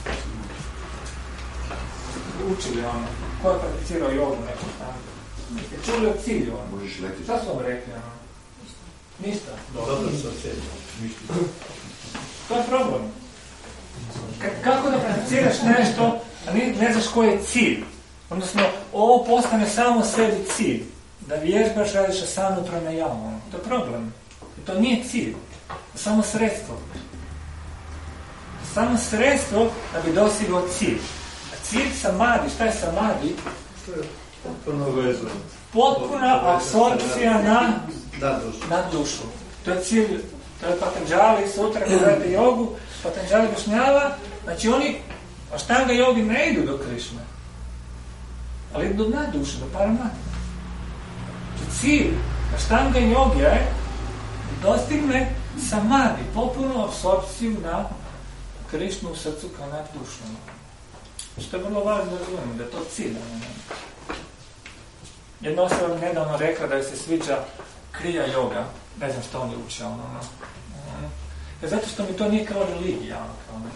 Učili, ono? Ko je prakticirao jogu neku stangu? Ste čuli o cilju, ono? Možeš letiti. Šta su vam rekli, ono? Ništa. Dobro se osjećam. To je problem. K- kako da prakticiraš nešto, a ne, ne znaš koji je cilj? Odnosno, ovo postane samo sebi cilj. Da vježbaš, radiš asanu pranajamu. To je problem. I to nije cilj. To je samo sredstvo. Samo sredstvo da bi dosigao cilj. A cilj samadi, šta je samadi? Potpuno vezano. Potpuna apsorpcija na, na, dušu. na dušu. To je cilj. To je Patanjali sutra kad radite jogu. Patanjali objašnjava. Znači oni, Aštanga jogi ne idu do Krišne. Ali idu do duše, do Paramati. Znači cilj Aštanga jogi je da dostigne samadi, potpunu apsorpciju na Krišnu u srcu kao nad dušom. Što je vrlo važno da razumijemo, da je to cilj. Jedna osoba nedavno rekla da joj se sviđa kriya yoga, ne znam što on je učio, ono, ono. E, zato što mi to nije kao religija, ono, kao ono.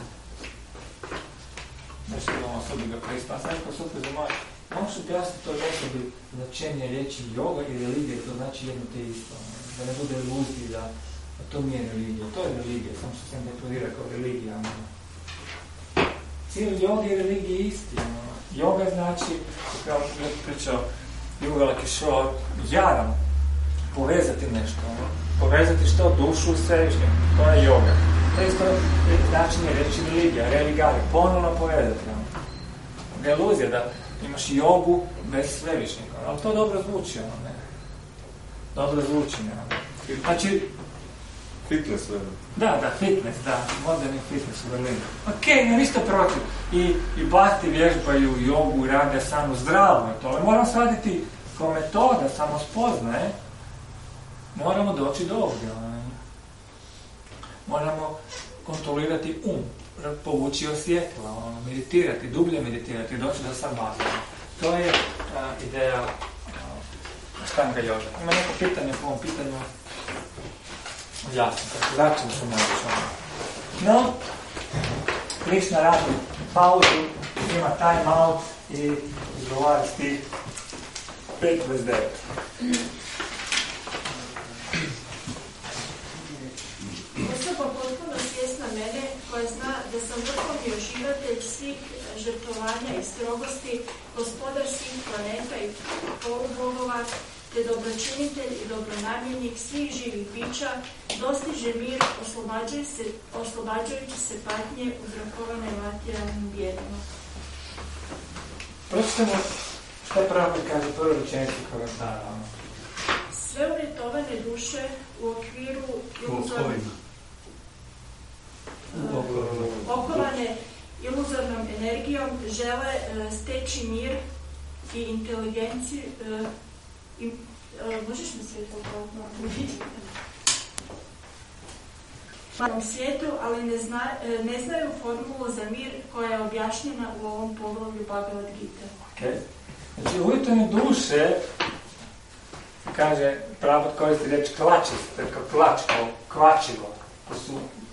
Nešto je ono osobi ga prispa, sam rekao super za moj, možeš objasniti to osobi značenje riječi yoga i religija, to znači jedno te isto, ono. Da ne bude iluziji da, da to nije religija, to je religija, samo što se ne deklarira kao religija, ono. Cijeli yoga i religija je isti, ono. Yoga znači, kao je pričao Yugala Kishore, jaram, povezati nešto, ono. Povezati što dušu i svevišnje, to je yoga. To je isto način je reći religija, religare, ponovno povezati. Ono. Da je iluzija da imaš jogu bez svevišnjega, ono. Ali to dobro zvuči, ono, ne. Dobro zvuči, ne. Znači, Fitness vremena. Da, da, fitness, da, moderni fitness u Berlinu. Ok, nema ništa protiv. I, i basti vježbaju jogu, rade samo zdravo i to, ali moramo shvatiti kao metoda, samo spoznaje, moramo doći do ovdje. Moramo kontrolirati um, povući osjetila, meditirati, dublje meditirati, doći do sabata. To je a, ideja Štanga joga. Ima neko pitanje po ovom pitanju? Jasno, tako začinu se moći. No, Krišna radi pauzu, ima time out i izgovara stih pet dvadeset devet. Osoba potpuno svjesna mene, koja zna da sam vrhovni uživatelj svih žrtvovanja i strogosti, gospodar svih planeta i polubogova, te dobročinitelj i dobronamjernik svih živih bića, dostiže mir oslobađajući se, oslobađajući se patnje uzrokovane materijalnim bijedama. Pročitamo šta pravi kaže prvo rečenicu komentara. Sve uvjetovane duše u okviru iluzornog okovane iluzornom energijom žele uh, steći mir i inteligenciju. Uh, i, uh, možeš mi sve to vidjeti? U svijetu, ali ne, zna, ne znaju formulu za mir koja je objašnjena u ovom poglavlju Bhagavad Gita. Okay. Znači, uvjetovane duše, kaže, Prabhupada koristi reč klačiste, kao klač, kao kvačivo, ko su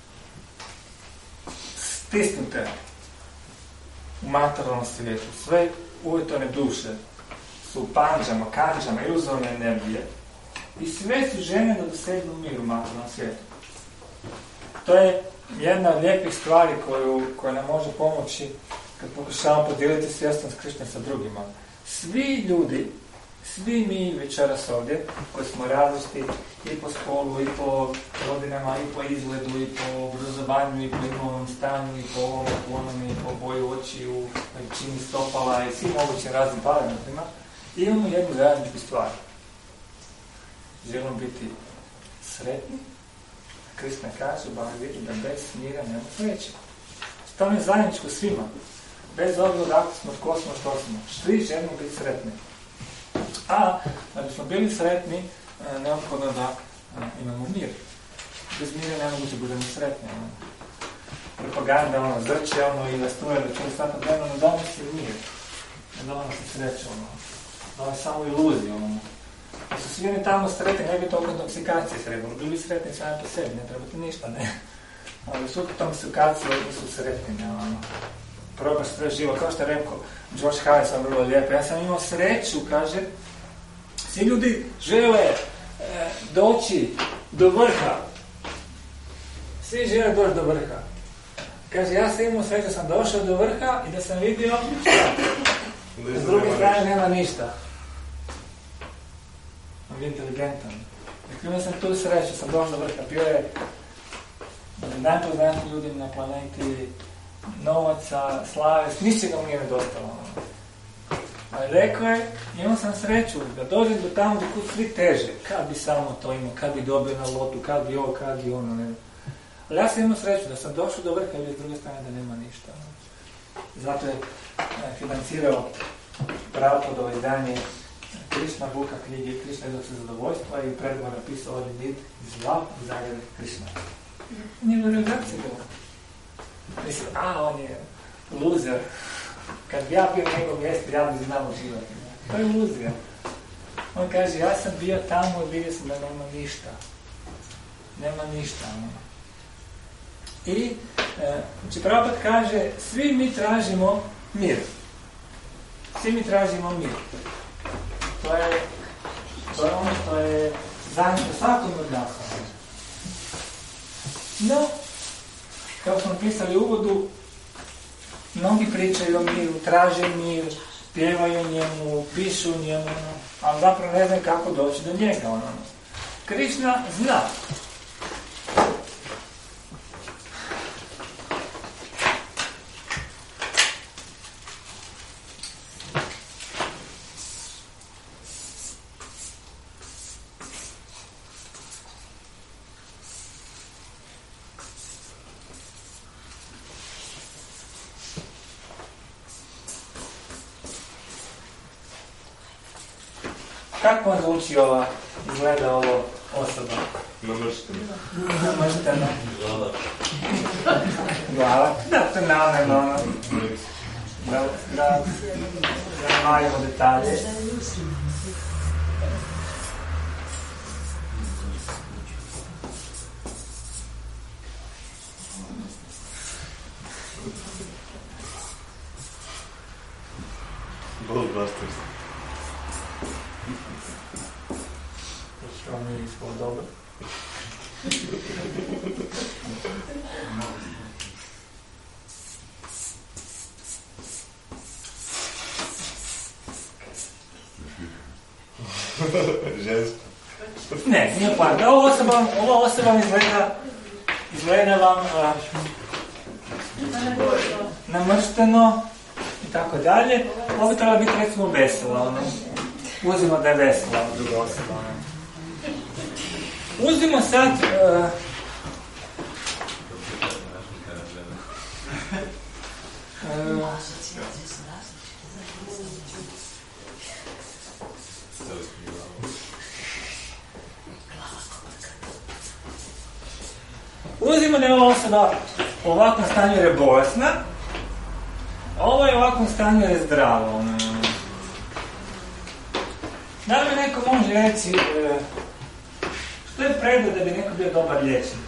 stisnute u materijalnom svijetu. Sve uvjetovane duše su u panđama, kanđama, iluzorne energije i sve su žene da dosegnu mir u materijalnom svijetu. To je jedna od lijepih stvari koju, koja nam može pomoći kad pokušavamo podijeliti svjesnost Krišne sa drugima. Svi ljudi, svi mi večeras ovdje, koji smo različiti i po spolu, i po godinama, i po izgledu, i po obrazovanju, i po imovnom stanju, i po ovom, po onom, i po boju očiju, veličini stopala i svim mogućim raznim parametrima, imamo jednu zajedničku stvar. Želimo biti sretni. Krišna kaže, Bhagavad Gita, da bez mira nema sreće. To je zajedničko svima. Bez obzira ako smo, tko smo, što smo. Svi želimo biti sretni. A, da bismo bili sretni, neophodno da imamo mir. Bez mira ne moguće budemo sretni. Propaganda, ono, zrče, ono, i da stoje, da čuje svakom dnevno, ne donosi mir. Ne donosi sreće, ono. To je samo iluzija, ono. Da su svi oni tamo sretni, ne bi toliko intoksikacije sretni, bili sretni sami po sebi, ne trebate ništa, ne. Ali su tom intoksikacije, oni su sretni, ne, ono. Probaš sve živo, kao što je rekao George Harrison, vrlo lijepo. Ja sam imao sreću, kaže, svi ljudi žele e, doći do vrha. Svi žele doći do vrha. Kaže, ja sam imao sreću, sam došao do vrha i da sam vidio šta? S druge strane nema ništa. On je inteligentan. Dakle, imao sam tu sreću, sam došao do vrha. Bio je najpoznatiji ljudi na planeti, novaca, slave, ničega mu nije nedostalo. Ali rekao je, imao sam sreću da dođem do tamo gdje kud svi teže. Kad bi samo to imao, kad bi dobio na lotu, kad bi ovo, kad bi ono, ne. Ali ja sam imao sreću da sam došao do vrha i s druge strane da nema ništa. Zato je financirao Prabhupada izdanje Krišna Buka knjige Krišna izvod se zadovoljstva i u predgovor napisao ovdje bit iz Lav i Zagrade Krišna. Nije bilo reakcije bilo. Mislim, a on je loser. Kad bi ja bio na njegov mjestu, ja bi znao živati. To je iluzija. On kaže, ja sam bio tamo i vidio sam da nema ništa. Nema ništa. Ne? I, e, znači Prabhupada kaže, svi mi tražimo mir. Svi mi tražimo mir. To je, to je ono što je zajedno svakom od nas. No, kao smo napisali u uvodu, mnogi pričaju o miru, traže mir, pjevaju o njemu, pišu o njemu, ali zapravo ne znaju kako doći do njega. Ono. Krišna zna. Kako vam zvuči ova, izgleda ovo osoba? Namršteno. Namršteno. Glava. Glava? Da, to je namjerno, ono. Da, da, da majemo detalje. Ghostbusters. Što mi smo dobro. Žensko. Ne, nije pa. Ova osoba, ova osoba izgleda, izgleda vam uh, namršteno i tako dalje. Ovo bi trebalo biti recimo vesela, ono. Uzimo da je vesela, ovo druga osoba, ono. Uzimo sad uh, uh, uzimo da je ova osoba u ovakvom stanju jer je bolesna, a ovo je u ovakvom stanju jer je zdravo. Ono. Da li neko može reći uh, što je preduvjet da bi neko bio dobar liječnik?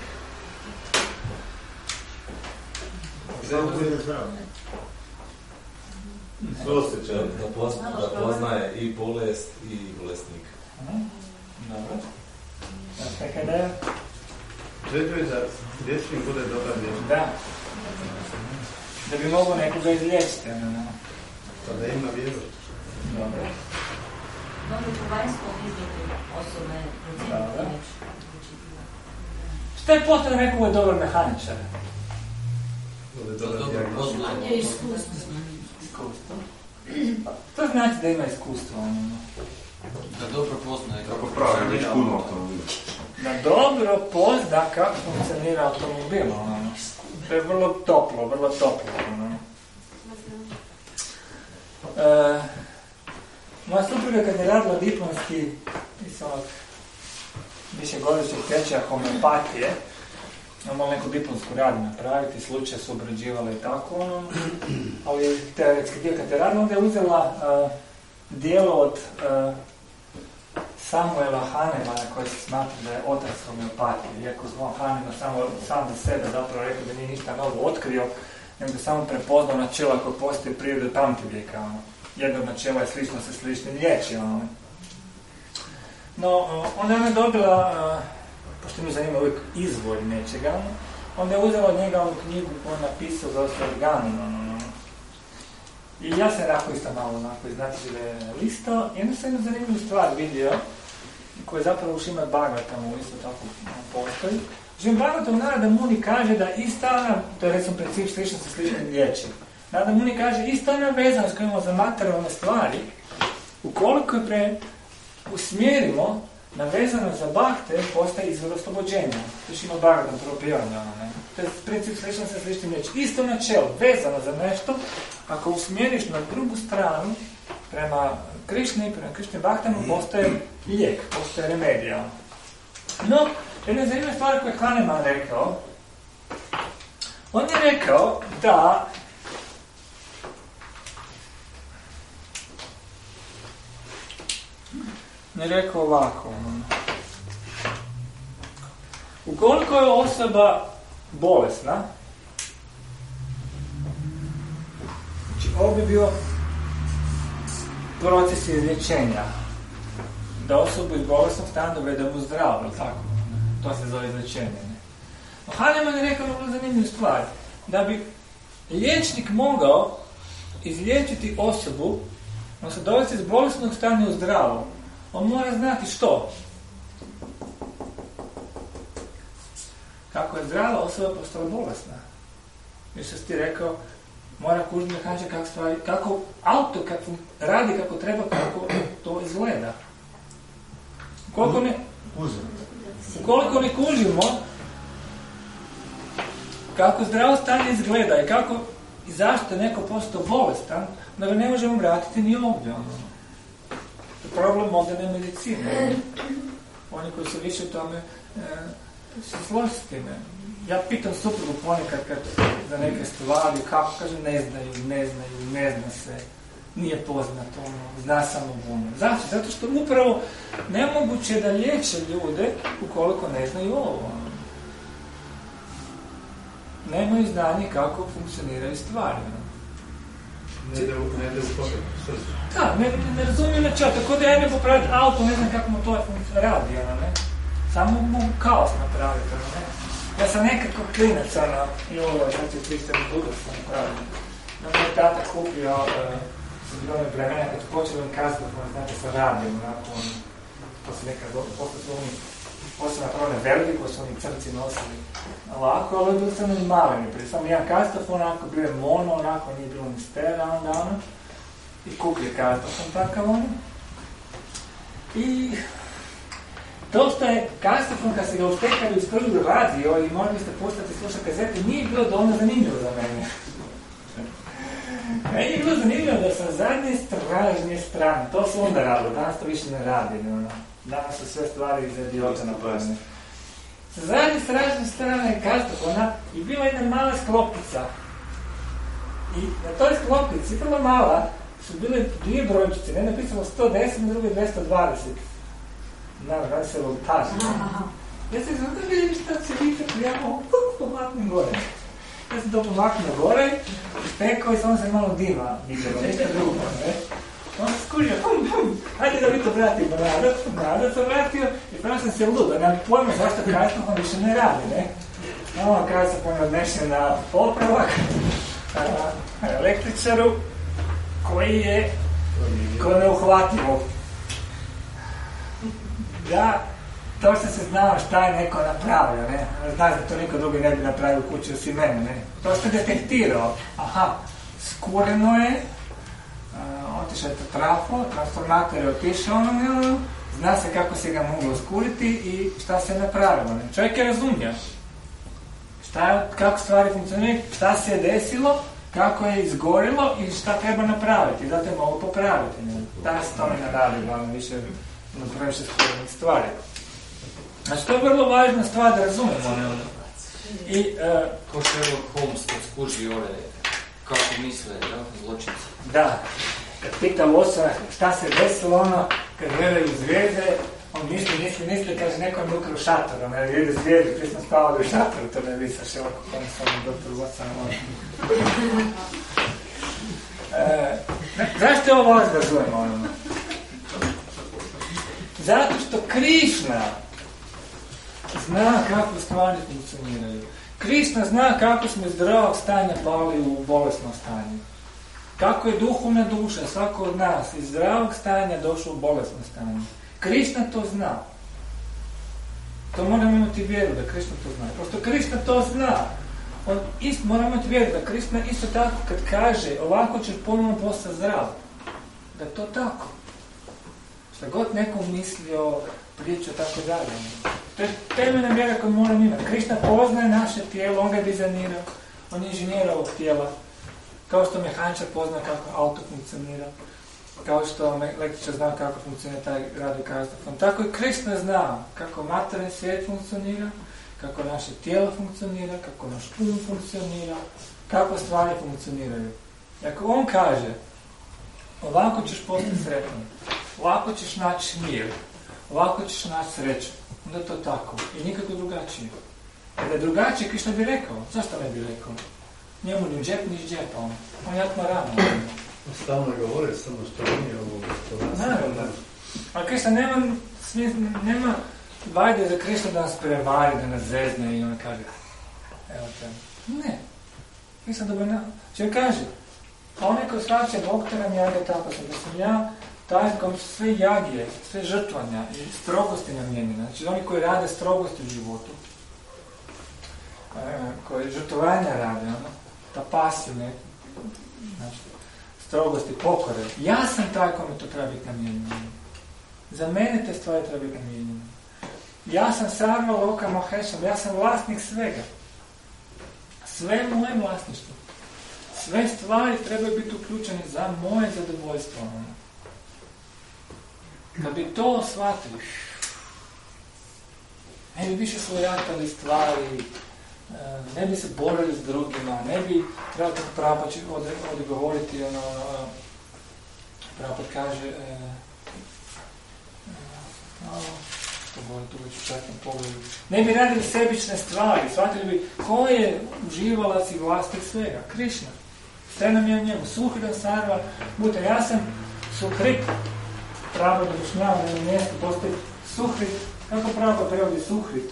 Osjećaj da, pozna, da poznaje i bolest i bolesnika. Dobro. Neka ideja? Preduvjet da liječnik bude dobar liječnik. Da. Da bi mogo nekoga izliječiti. No. Pa da ima vjeru. Dobro. Dobro, po vanjskom izgledu osobe Dobro. Šta je potrebno nekog je dobar mehaničar? Bude dobar dijagnoz. je iskustvo. Iskustvo. To znači da ima iskustvo. Ono. Da dobro poznaje. Kako pravi, već puno automobil. Da dobro pozna kako funkcionira automobil. Ono. To je vrlo toplo, vrlo toplo. Ono. E, moja supruga kad je radila diplomski iz ovog višegodišnjeg tečaja homeopatije, imala neku diplomsku radu napraviti, slučaj su obrađivala i tako, ono, ali teoretski dio kad je radila, onda je uzela uh, dijelo od uh, Samuela Hahnemana koji se smatra da je otac homeopatije, iako zvon Hahneman samo, sam za sebe zapravo rekao da nije ništa novo otkrio, nego da samo prepoznao načela koje postoje prirode pamtivijeka. Ono. Jedno od načela je slično sa sličnim liječi. Ono. No, uh, onda je ona dobila, uh, pošto mi zanima uvijek izvor nečega, onda je uzela od njega ovu knjigu koju je napisao za ostali organi. Ono. I ja sam rako isto malo onako iznatržile listao i onda sam jednu zanimljivu stvar vidio koju zapravo u Šrimad Bhagavatamu isto tako postoji. Šrimad Bhagavatam Narada Muni kaže da ista ona, to je recimo princip slično sa sličnim liječima, Narada Muni kaže ista ona vezanost koju imamo za materijalne stvari, ukoliko je pre usmjerimo na vezanost za bakte, postaje izvor oslobođenja. To je Šrimad Bhagavatam prvo pjevanje, ono ne. To je princip slično sa sličnim liječima. Isto načelo, vezano za nešto, ako usmjeriš na drugu stranu, prema Krišni, prema Krišnim baktama, postaje lijek, postaje remedija. No, jedna zanimljiva stvar koju je Hahnemann rekao, on je rekao da ne rekao ovako, ukoliko je osoba bolesna, znači ovo bi bio proces izlječenja, da osobu iz bolesnog stanja dovede mu zdravo, tako? To se zove izlječenje. No, Hahnemann je rekao vrlo zanimljivu stvar, da bi liječnik mogao izliječiti osobu, odnosno dovesti iz bolesnog stanja u zdravo, on mora znati što. Kako je zdrava osoba postala bolesna. Još sam ti rekao, mora kužiti mehaničar kako stvari, kako auto kako radi kako treba, kako to izgleda. Koliko ne, koliko ne kužimo kako zdravo stanje izgleda i kako i zašto je neko postao bolestan, da ga ne možemo vratiti ni ovdje. problem moderne medicine. Oni koji su više u tome e, su složni s time. Ja pitam suprugu ponekad kad za neke stvari, kako, kaže, ne znaju, ne znaju, ne zna se, nije poznato, ono, zna samo Bune. Zašto? Zato što upravo nemoguće da liječe ljude ukoliko ne znaju ovo. Nemaju znanje kako funkcioniraju stvari. Ne ide u, ne ide u pogledu, srcu. Da, ne, ne razumiju načela, tako da ja ne popraviti auto, ne znam kako mu to radi, ono, ne. Samo mogu kaos napraviti, ono, ne. Ja sam nekako klinac, ono, i ovo, znači, Kristijan Buda sam napravio. Da mi je tata kupio, uh, su bilo one vremena, kad su počeli on kazdofon, znači, sa radijem, onako, ono, to se nekad, posle su oni, posle napravljene veliki, koji su oni crci nosili ovako, ali bilo sam i maleni, prije samo jedan kazdofon, onako, bio je mono, onako, nije bilo ni stera, onda, ono, i kupio kazdofon takav, ono. I dosta je kazdofon, kad se ga ustekali uz prvi radio i morali ste pustati slušati kazete, nije bilo dovoljno zanimljivo za mene. Meni je bilo zanimljivo da sam zadnje stražnje strane, to su onda radilo, danas to više ne radi, ono. Danas su sve stvari iz idiota napravljene. Sa zadnje stražnje strane kazdofona i bila jedna mala sklopica. I na toj sklopici, vrlo mala, su bile dvije brojčice, ne napisalo sto deset, na druge dvjesto dvadeset. Naravno, radi se voltaž. Ja sam znam da vidim šta će biti, ja mogu pomaknem gore. Ja sam to pomaknuo gore, spekao i samo se malo dima vidjelo, nešto drugo, ne? On se skužio, hum, hum, hajde da mi to vratimo nazad, nazad sam vratio i pravo sam se ludo, nemam pojma zašto kazdofon više ne radi, ne? Ono kazdofon je odnešen na popravak, električaru, koji je ko neuhvatljivo. Da, to što se znao šta je neko napravio, ne? Znaš da to niko drugi ne bi napravio u kući osim mene, ne? To što je detektirao, aha, skureno je, uh, otišao je to trafo, transformator je otišao, ono, zna se kako se ga moglo skuriti i šta se je napravilo, ne? Čovjek je razumio šta je, kako stvari funkcioniraju, šta se je desilo, kako je izgorilo i šta treba napraviti, zato je mogu popraviti, ne? Danas to ne radi, glavno više na previše skorinih stvari. Znači, to je vrlo važna stvar da razumemo, ne? I, uh, ko Sherlock Holmes kad skuži ove, kako misle, da, zločinci. Da, kad pita Losa šta se desilo, ono, kad gledaju zvijezde, on misli, misli, misli, kaže, neko je ukrao šator, ono, jer vidi zvijezde, prije smo spavali u šatoru, to ne vidi sa Sherlock Holmesom, doktor Watson, ono. E, zašto je ovo važno da razumemo, ono? Zato što Krišna zna kako stvari funkcioniraju. Krišna zna kako smo iz zdravog stanja pali u bolesno stanje. Kako je duhovna duša, svako od nas iz zdravog stanja došao u bolesno stanje. Krišna to zna. To moramo imati vjeru da Krišna to zna. Prosto Krišna to zna. On ist, moramo imati vjeru da Krišna isto tako kad kaže ovako ćeš ponovno postati zdrav. Da je to tako. Šta god nekom mislio, pričao, tako dalje. To je temeljna vjera koju moram imati. Krišna poznaje naše tijelo, on ga je dizajnirao, on je inženjer ovog tijela. Kao što mehaničar pozna kako auto funkcionira, kao što električar zna kako funkcionira taj radio kazdofon. Tako i Krišna zna kako materijalni svijet funkcionira, kako naše tijelo funkcionira, kako naš um funkcionira, kako stvari funkcioniraju. I ako on kaže, ovako ćeš postati sretan, ovako ćeš naći mir, ovako ćeš naći sreću, onda je to tako. I nikako drugačije. Jer da je drugačije, Krišna bi rekao. Zašto ne bi rekao? Njemu ni džep, ni džepa. On, on jatno rano. Stalno govore samo što nije ovo gospodarstvo. Naravno. Ali Krišna nema, nema vajde za Krišna da nas prevari, da nas zezne i on kaže, evo te. Ne. Krišna dobro na... Če kaže, a onaj ko shvaća Bog te nam jage tako sam, da sam ja taj kom su sve jagije, sve žrtvanja i strogosti namijenjene. Znači oni koji rade strogosti u životu, e, koji žrtvovanja rade, ono, ta pasiju, ne, znači, strogosti, pokore. Ja sam taj kome to treba biti namijenjeno. Za mene te stvari treba biti namijenjene. Ja sam Sarva Loka Mahešam, ja sam vlasnik svega. Sve je moje vlasništvo. Sve stvari trebaju biti uključene za moje zadovoljstvo. Kad bi to shvatili, ne bi više svojatali stvari, ne bi se borili s drugima, ne bi trebali tako pravo ovdje govoriti, ono, pravo kaže, e, e, što govori tu već u četnom pogledu, ne bi radili sebične stvari, shvatili bi ko je uživalac i vlasnik svega, Krišna. Sve nam je u njemu, Suhridan Sarva, Bhuta, ja sam Suhrit, pravo da bošnjava na mjestu postoji Suhrit, kako pravo prevodi Suhrit?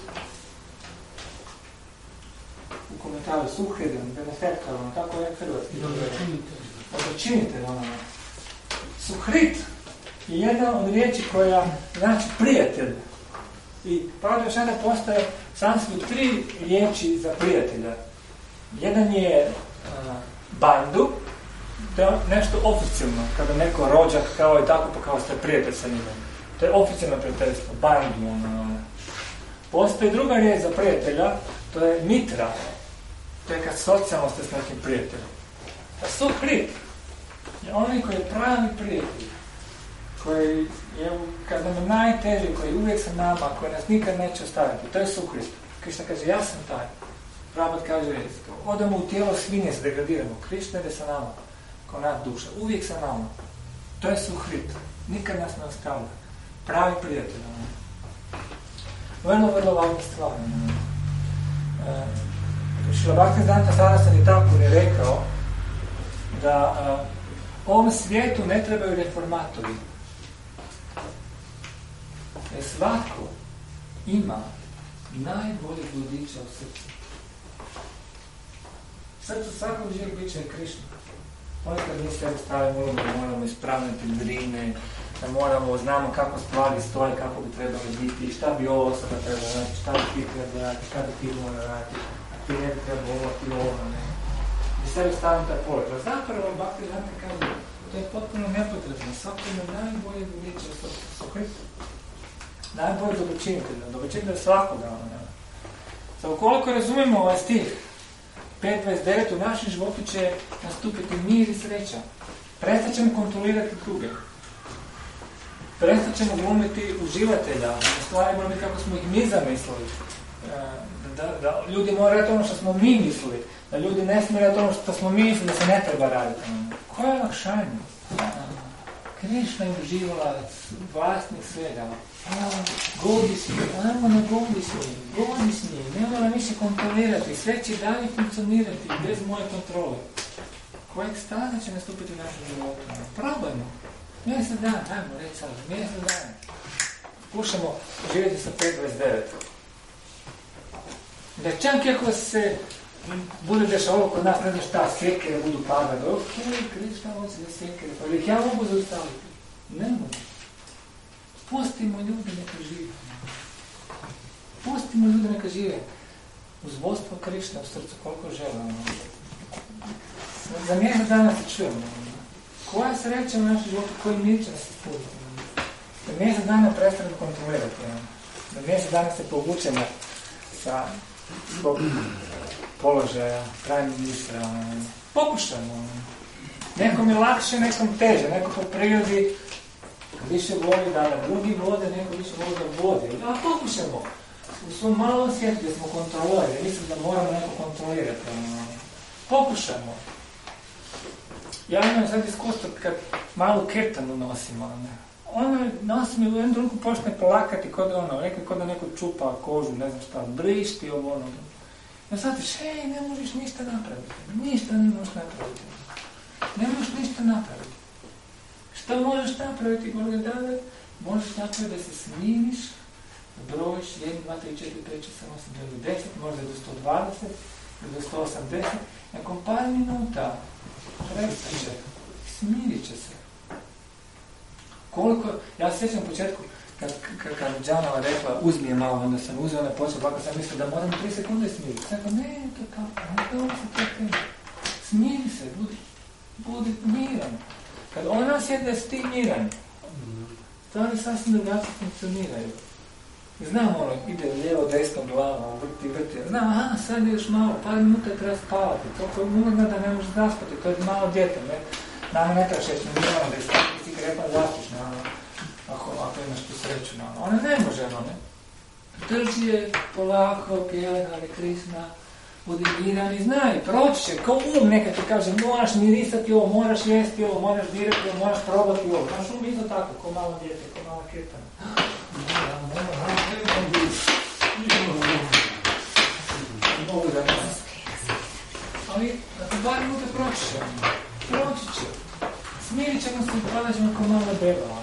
U komentaru Suhridan, benefektor, ono, kako je hrvatski? Dobročinitelj, ono. Suhrit je jedna od riječi koja znači prijatelj. I pravo sada postoje sanskrit tri riječi za prijatelja. Jedan je uh, bandu, to je nešto oficijalno, kada neko rođak kao i tako, pa kao ste prijatelj sa njima. To je oficijalno prijateljstvo, bandu. Ono. Postoji druga riječ za prijatelja, to je mitra. To je kad socijalno ste s nekim prijateljem. A Suhrit je onaj koji je pravi prijatelj, koji je kad nam je najteži, koji je uvijek sa nama, koji nas nikad neće ostaviti. To je Suhrit. Krišna kaže, ja sam taj. Prabhat kaže, odemo u tijelo svinje, se degradiramo. Krišna ide sa nama, kao naš duša. Uvijek sa nama. To je Suhrit. Nikad nas ne ostavlja. Pravi prijatelj. Vrlo, vrlo važna stvar. Šrila Bhaktivedanta Sarasvati Thakur je rekao da uh, ovom svijetu ne trebaju reformatori. Jer svako ima najbolje vodiča u srcu. Srcu svakog živog bića je Krišna. Ponekad mi se stavimo da moramo ispravljati drine, da moramo, znamo kako stvari stoje, kako bi trebali biti, šta bi ovo osoba trebala raditi, šta bi ti trebala raditi, šta bi ti mora raditi, a ti ne bi trebalo ovo, ti ovo, ne. I sebi stavim taj položaj. Zapravo, Bhaktivedanta kaže, to je potpuno nepotrebno. Svako ima najbolje vodiče u srcu. Najbolje dobročinitelj, dobročinitelj svakoga. Za ukoliko razumijemo ovaj stih, pet dvadeset devet, u našem životu će nastupiti mir i sreća. Prestat ćemo kontrolirati druge. Prestat ćemo glumiti uživatelja, u stvari moramo biti kako smo ih mi zamislili. Da, da ljudi moraju raditi ono što smo mi mislili, da ljudi ne smiju raditi ono što smo mi mislili, da se ne treba raditi. Koje je olakšanje? Krišna je uživalac, vlasnik svega. Godi s njim, ajmo na godi s njim, godi s njim, ne mora više kontrolirati, sve će dalje funkcionirati bez moje kontrole. Koja ekstaza će nastupiti u našem životu? Probajmo. Mjesec dan, ajmo reći sad, mjesec dan. Pokušamo živjeti sa pet dvadeset devet. Da čak i ako se bude dešavalo kod nas, ne znam šta, sjekere budu padati, ok, Krišna hoće da sjekere, pa ih ja mogu zaustaviti. Ne mogu. Pustimo ljude neka žive. Pustimo ljude neka žive. Uz vodstvo Krišna u srcu koliko žele. Za mjesec dana se čujemo. Koja sreća u našem životu, koji mir će nas ispuniti. Za mjesec dana prestanemo kontrolirati. Za mjesec dana se povučemo sa svog položaja, trajnih misle. Pokušamo. Nekom je lakše, nekom teže. Neko po prirodi više voli da drugi vode, neko više voli da vodi. A pokušamo. U svom malom svijetu gdje smo kontrolirali, mislim da moramo neko kontrolirati. Pokušamo. Ja imam sad iskustvo kad malu kirtanu nosimo. Ono nosim i u jednom trenutku počne plakati kod ono, rekli kod da neko čupa kožu, ne znam šta, brišti ovo ono. Ja sad tiš, hej, ne možeš ništa napraviti. Ništa ne možeš napraviti. Ne možeš ništa napraviti. Što možeš napraviti, Gorgadavet? Možeš napraviti da se smiriš, da brojiš jedan, dva, tri, četiri, pet, šest, sedam, osam, devet, deset, možda do sto dvadeset, do sto osamdeset, nakon par minuta prestat će, smirit će se. Koliko, ja se sjećam u početku, kad, kad, kad Džanova rekla, uzmi je malo, onda sam uzeo, onda počeo, ovako sam mislio da moram tri sekunde smiriti. Sam rekao, ne, to je tako, ne, to se tako. Smiri se, budi, budi miran. Kad ona sjedi da si ti miran, stvari sasvim drugačije funkcioniraju. Znam ono, ide lijevo, desno, glava, vrti, vrti. Znam, aha, sad još malo, par minuta treba spavati. Toliko je umorna da ne može zaspati, to je malo djete, ne? Nama ne treba šest minuta, da je staviti cigareta zastišno. ako, ako imaš tu sreću na ono. Ona ne može, ono, ne. Drži je polako, pjele, Hare Krishna, budi miran i znaj, proći će, kao um neka ti kaže, moraš mirisati ovo, moraš jesti ovo, moraš dirati ovo, moraš probati ovo. Znaš, um isto tako, ko malo djete, ko malo ketana. Mogu da ne. Ali, ako bar minute proći će, proći će. Smirit ćemo se i padat ćemo ko malo beba.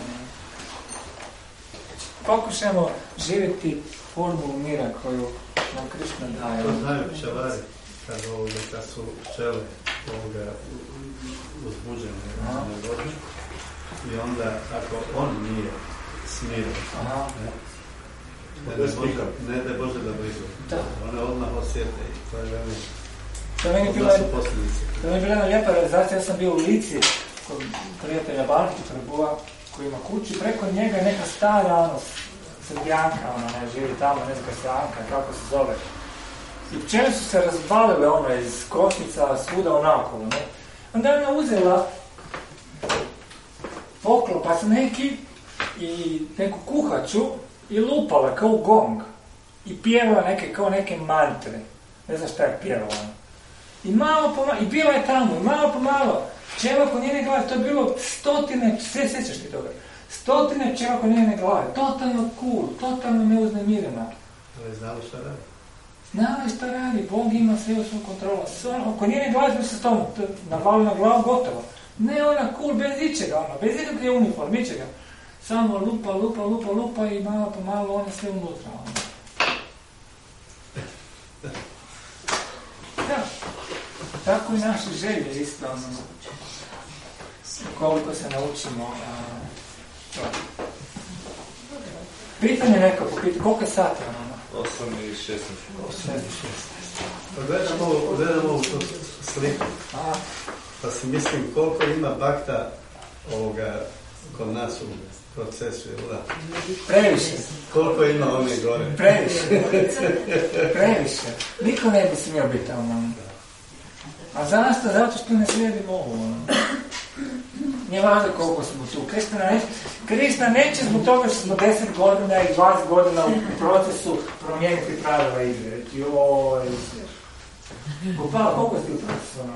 Pokušajmo živjeti formulu mira koju nam Krishna daje. To znaju pčelari, kad, ovoga, kad su pčele ovoga, uzbuđene na vodu. I onda, ako on nije smiren, ne, ne da Bože, ne da Bože da blizu. One odmah osjete i to je veoma. To meni bila, to meni bila jedna lijepa realizacija. Ja sam bio u Lici kod prijatelja Barki Prabua koji ima kuću. Preko njega je neka stara ono, Srbijanka, ona ne živi tamo, ne znam kada se Anka, kako se zove. I pčele su se razbalile ono iz košnica svuda onakolo, ne. Onda je ona uzela poklopac neki i neku kuhaču i lupala kao gong. I pjevala neke, kao neke mantre. Ne znam šta je pjevala. I malo po malo, i bila je tamo, i malo po malo. Pčela oko njene glave, to je bilo stotine, sve sjećaš ti toga. Stotine pčela oko njene glave, totalno cool, totalno neuznemirena. Ali znala šta radi? Znala šta radi, Bog ima sve u svom kontrolu. Oko njene glave se s tom navali na glavu, gotovo. Ne ona cool, bez ičega, ona, bez ikakve uniform, ičega. Samo lupa, lupa, lupa, lupa i malo po malo ona sve unutra. Ona. Da. Tako i naše želje isto, ono, koliko se naučimo. A, pitanje neko, popita, koliko je sati? Ono? osam i šesnaest. osam i šesnaest. Pa gledam ovu, gledam ovu sliku. A? Pa si mislim koliko ima bakta ovoga kod nas u procesu, jel da? Previše. Koliko ima one gore? Previše. Previše. Niko ne bi smio biti tamo. A zašto? Zato što ne slijedimo ovo. Nije važno koliko smo tu. Krishna neće, Krishna neće zbog toga što smo deset godina i dvadeset godina u procesu promijeniti pravila igre. Joj. Gopala, koliko si u procesu?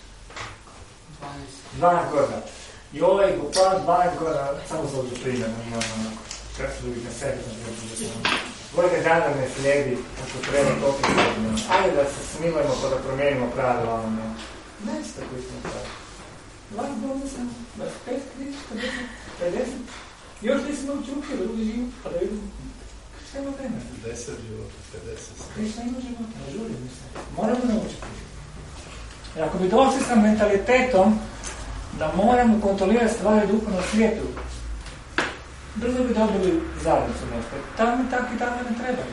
dvanaest godina. Joj, Gopala, dvanaest godina, samo za ovdje primjer. Kada su ljudi na sebi, Godina dana ne slijedi, ako treba toliko godina. Ajde da se smilujemo pa da promijenimo pravila. Neće tako isto pravila. dvadeset godina sam, dvadeset pet, trideset, pedeset. Još nisam učinio da ljudi živu, pa da vidim. Šta ima vremena? deset života, pedeset. Šta ima života? Ne žulim se. Moramo naučiti. Jer ako bi došli sa mentalitetom da moramo kontrolirati stvari u duhovnom svijetu, brzo bi dobili zajednicu nešto. Tamo i tako i tamo ne trebaju.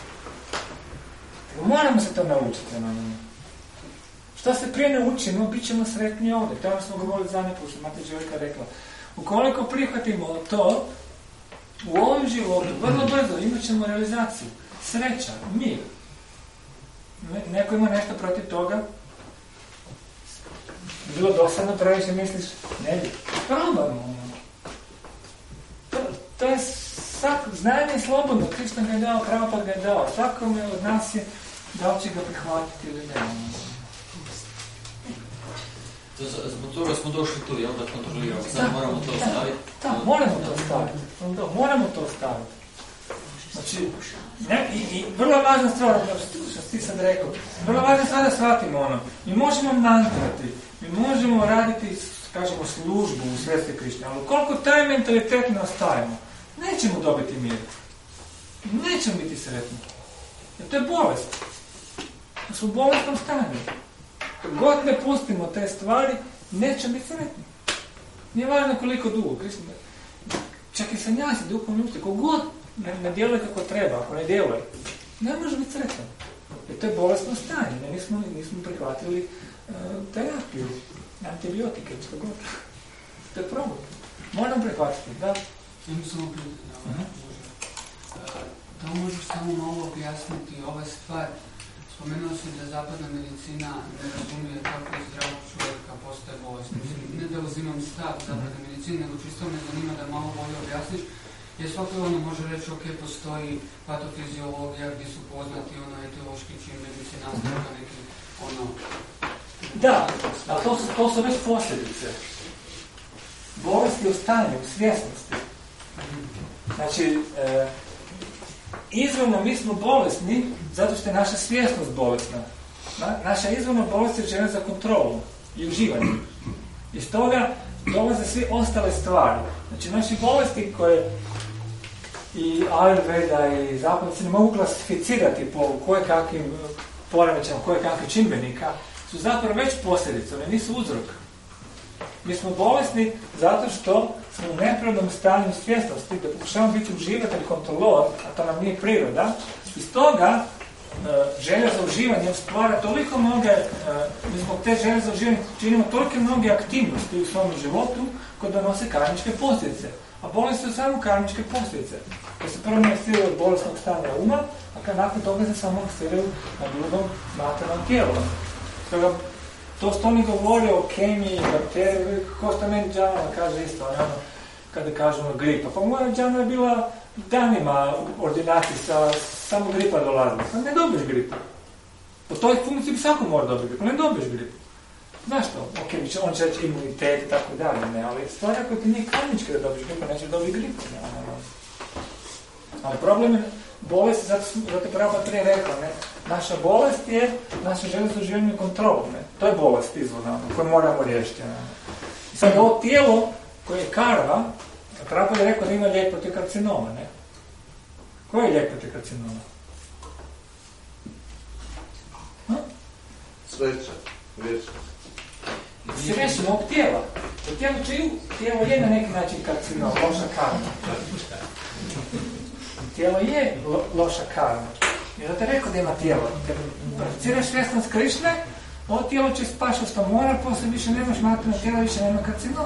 Moramo se to naučiti. Što se prije ne učimo, bit ćemo sretni ovdje. Tamo smo govorili za neku, što Mati Đorka rekla. Ukoliko prihvatimo to, u ovom životu, vrlo brzo imat ćemo realizaciju. Sreća, mir. Neko ima nešto protiv toga? Bilo dosadno previše, misliš? Ne bi. Probamo. To, to je sak, znanje je slobodno. Krishna ga je dao, Prabhupada ga je dao. Svakome od nas je da li će ga prihvatiti ili ne. Zbog toga smo došli tu, jel, da kontroliramo. Sad moramo to staviti. Da, moramo to staviti. Moramo to staviti. Znači, ne, i, i vrlo važna stvar, što ti sad rekao, vrlo važna stvar da shvatimo ono. Mi možemo mantrati, mi možemo raditi, kažemo, službu u svesti Krišne, ali koliko taj mentalitet ne ostavimo, nećemo dobiti mir. Nećemo biti sretni. Jer to je bolest. To su u bolestnom stanju. Kad god ne pustimo te stvari, nećemo biti sretni. Nije važno koliko dugo. Krišne, čak i sanjasi, duhovni učitelj, kogod ne, ne djeluje kako treba, ako ne djeluje, ne može biti sretan. Jer to je bolestno stanje. Ne, nismo, nismo prihvatili uh, terapiju, antibiotike, što god. To je problem. Moram prihvatiti, da? Samo samo uh-huh. Da možeš samo malo objasniti ova stvar. Spomenuo si da zapadna medicina ne razumije kako je zdrav čovjek, čovjeka postaje bolest. Mislim, ne da uzimam stav zapravo medicine, nego čisto me zanima da malo bolje objasniš. Jer svako ono može reći, ok, postoji patofiziologija gdje su poznati ono etiološki čimbenici, nastavka neki ono... Da, a to su, to su već posljedice. Bolesti u stanju, u svjesnosti. Znači, e, izvorno mi smo bolesni zato što je naša svjesnost bolesna. Na, naša izvorna bolest je želja za kontrolu i uživanje. Iz toga dolaze sve ostale stvari. Znači, naše bolesti koje i Ayurveda i zapadnici ne mogu klasificirati po koje kakvim poremećama, koje kakvih čimbenika, su zapravo već posljedice, one nisu uzrok. Mi smo bolesni zato što smo u nepravilnom stanju svjesnosti, da pokušavamo biti uživatelj, kontrolor, a to nam nije priroda. Iz toga želja za uživanjem stvara toliko mnoge, mi zbog te želje za uživanjem činimo toliko mnoge aktivnosti u svom životu koje donose karmičke posljedice. A bolesti su samo karmičke posljedice. Koje se prvo manifestiraju od bolesnog stanja uma, a kad nakon toga se samo manifestiraju na drugom materijalnom tijelu. Stoga, to što oni govori o kemiji, bakteriji, ko što meni Džana kaže isto, ono, kada kažu ono gripa. Pa moja Džana je bila danima u ordinaciji, sa, samo gripa dolazila. Pa ne dobiješ gripu. Po toj funkciji bi svako mora dobiti gripu, ne dobiješ gripu. Zašto? Ok, on će reći imunitet i tako dalje, ne, ali stvar ako ti nije karmička da dobiješ gripu, neće dobiti gripu. Ne, ne, ne. Ali problem je bolest, zato, zato pravo prije rekao, ne, naša bolest je naša želja za uživanje kontrolu, ne, to je bolest izvorna, koju moramo riješiti. Ne. I sad ovo tijelo koje je karma, pravo je rekao da ima lijek protiv karcinoma, ne. Koji je lijek protiv karcinoma? Ha? Sreća, vječnost. Se rešimo ovog tijela. U tijelu čiju? Tijelo je na neki način karcinom, loša karma. Tijelo je lo, loša karma. I zato je rekao da ima tijelo. Kad prakticiraš svjesnost Krišne, ovo tijelo će spašati što mora, poslije više nemaš materijalno tijelo, više nema karcinom.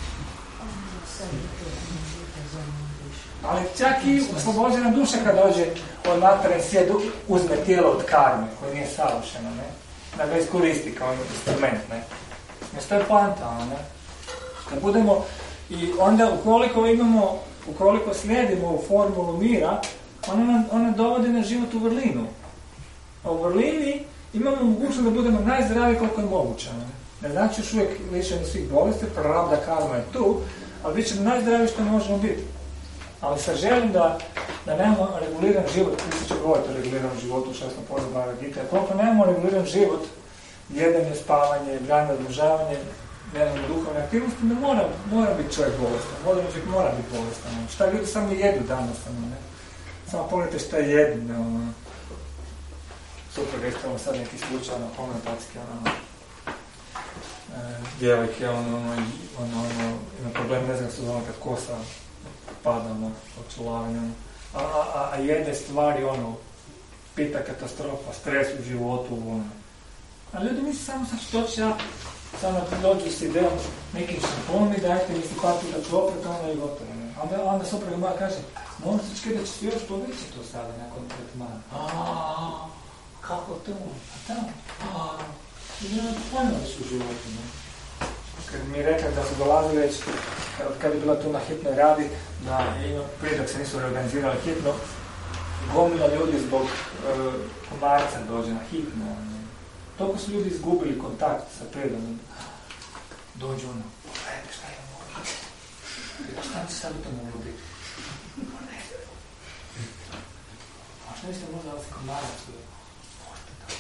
Ali čak i oslobođena duša kad dođe od materijalni svijet, uzme tijelo od karme, koje nije savršeno, ne? Da ga iskoristi kao instrument, ne? Jer to je poanta, ne? Kad budemo, i onda ukoliko imamo, ukoliko slijedimo u formulu mira, ona, ona dovodi na život u vrlinu. A u vrlini imamo mogućnost da budemo najzdraviji koliko je moguće. Ne, ne znači još uvijek lišeni svih bolesti, prarabda karma je tu, ali bit ćemo najzdraviji što ne možemo biti. Ali sa želim da, da nemamo reguliran život, ti će govoriti o reguliranom životu, što smo podobara Gita, koliko nemamo reguliran život, jedanje, spavanje, branje, odlužavanje, nemamo duhovne aktivnosti, ne mora, mora biti čovjek bolestan, mora, mora biti bolestan. Šta ljudi samo jedu danas, ne? Samo pogledajte šta jedu, ne, ono, super, isto sad neki slučaj, ono, homeopatski, ono, e, djevojke, ono, ono, ono, ono, ima problem, ne znam se zove kad kosa pada, ono, od čulavanja, ono, a, a, a jede stvari, ono, pita katastrofa, stres u životu, ono. A ljudi misli samo sad što će ja, samo dođu s idejom nekim šamponom i dajte mi si par puta ću opret, ono i gotovo. Ne? Onda, onda supruga moja kaže, monstričke da će se još poveći to sada nakon tretmana. Aaaa, kako to? A tamo? Aaaa, i nema pojma već u životu. Ne? Kad mi je rekla da su dolazili već, kad, kad je bila tu na hitnoj radi, da ima, prije dok se nisu reorganizirali hitno, gomila ljudi zbog uh, komarca dođe na hitno. Ne? Toliko su ljudi izgubili kontakt sa prirodom. Dođu ono, gledajte šta je moglo. Šta će sad u tom moglo biti? Ne znam. Možda niste možda da se komarac bude. Možda da.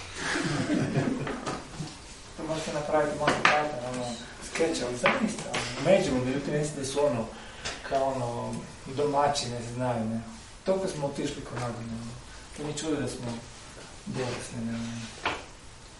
To možete napraviti možda tajta, ono, skeća, ali sad niste. Među, međutim, niste da su ono, kao ono, domaći, ne znaju, ne. Toliko smo otišli ko radine. To mi čude da smo bolesni, ne.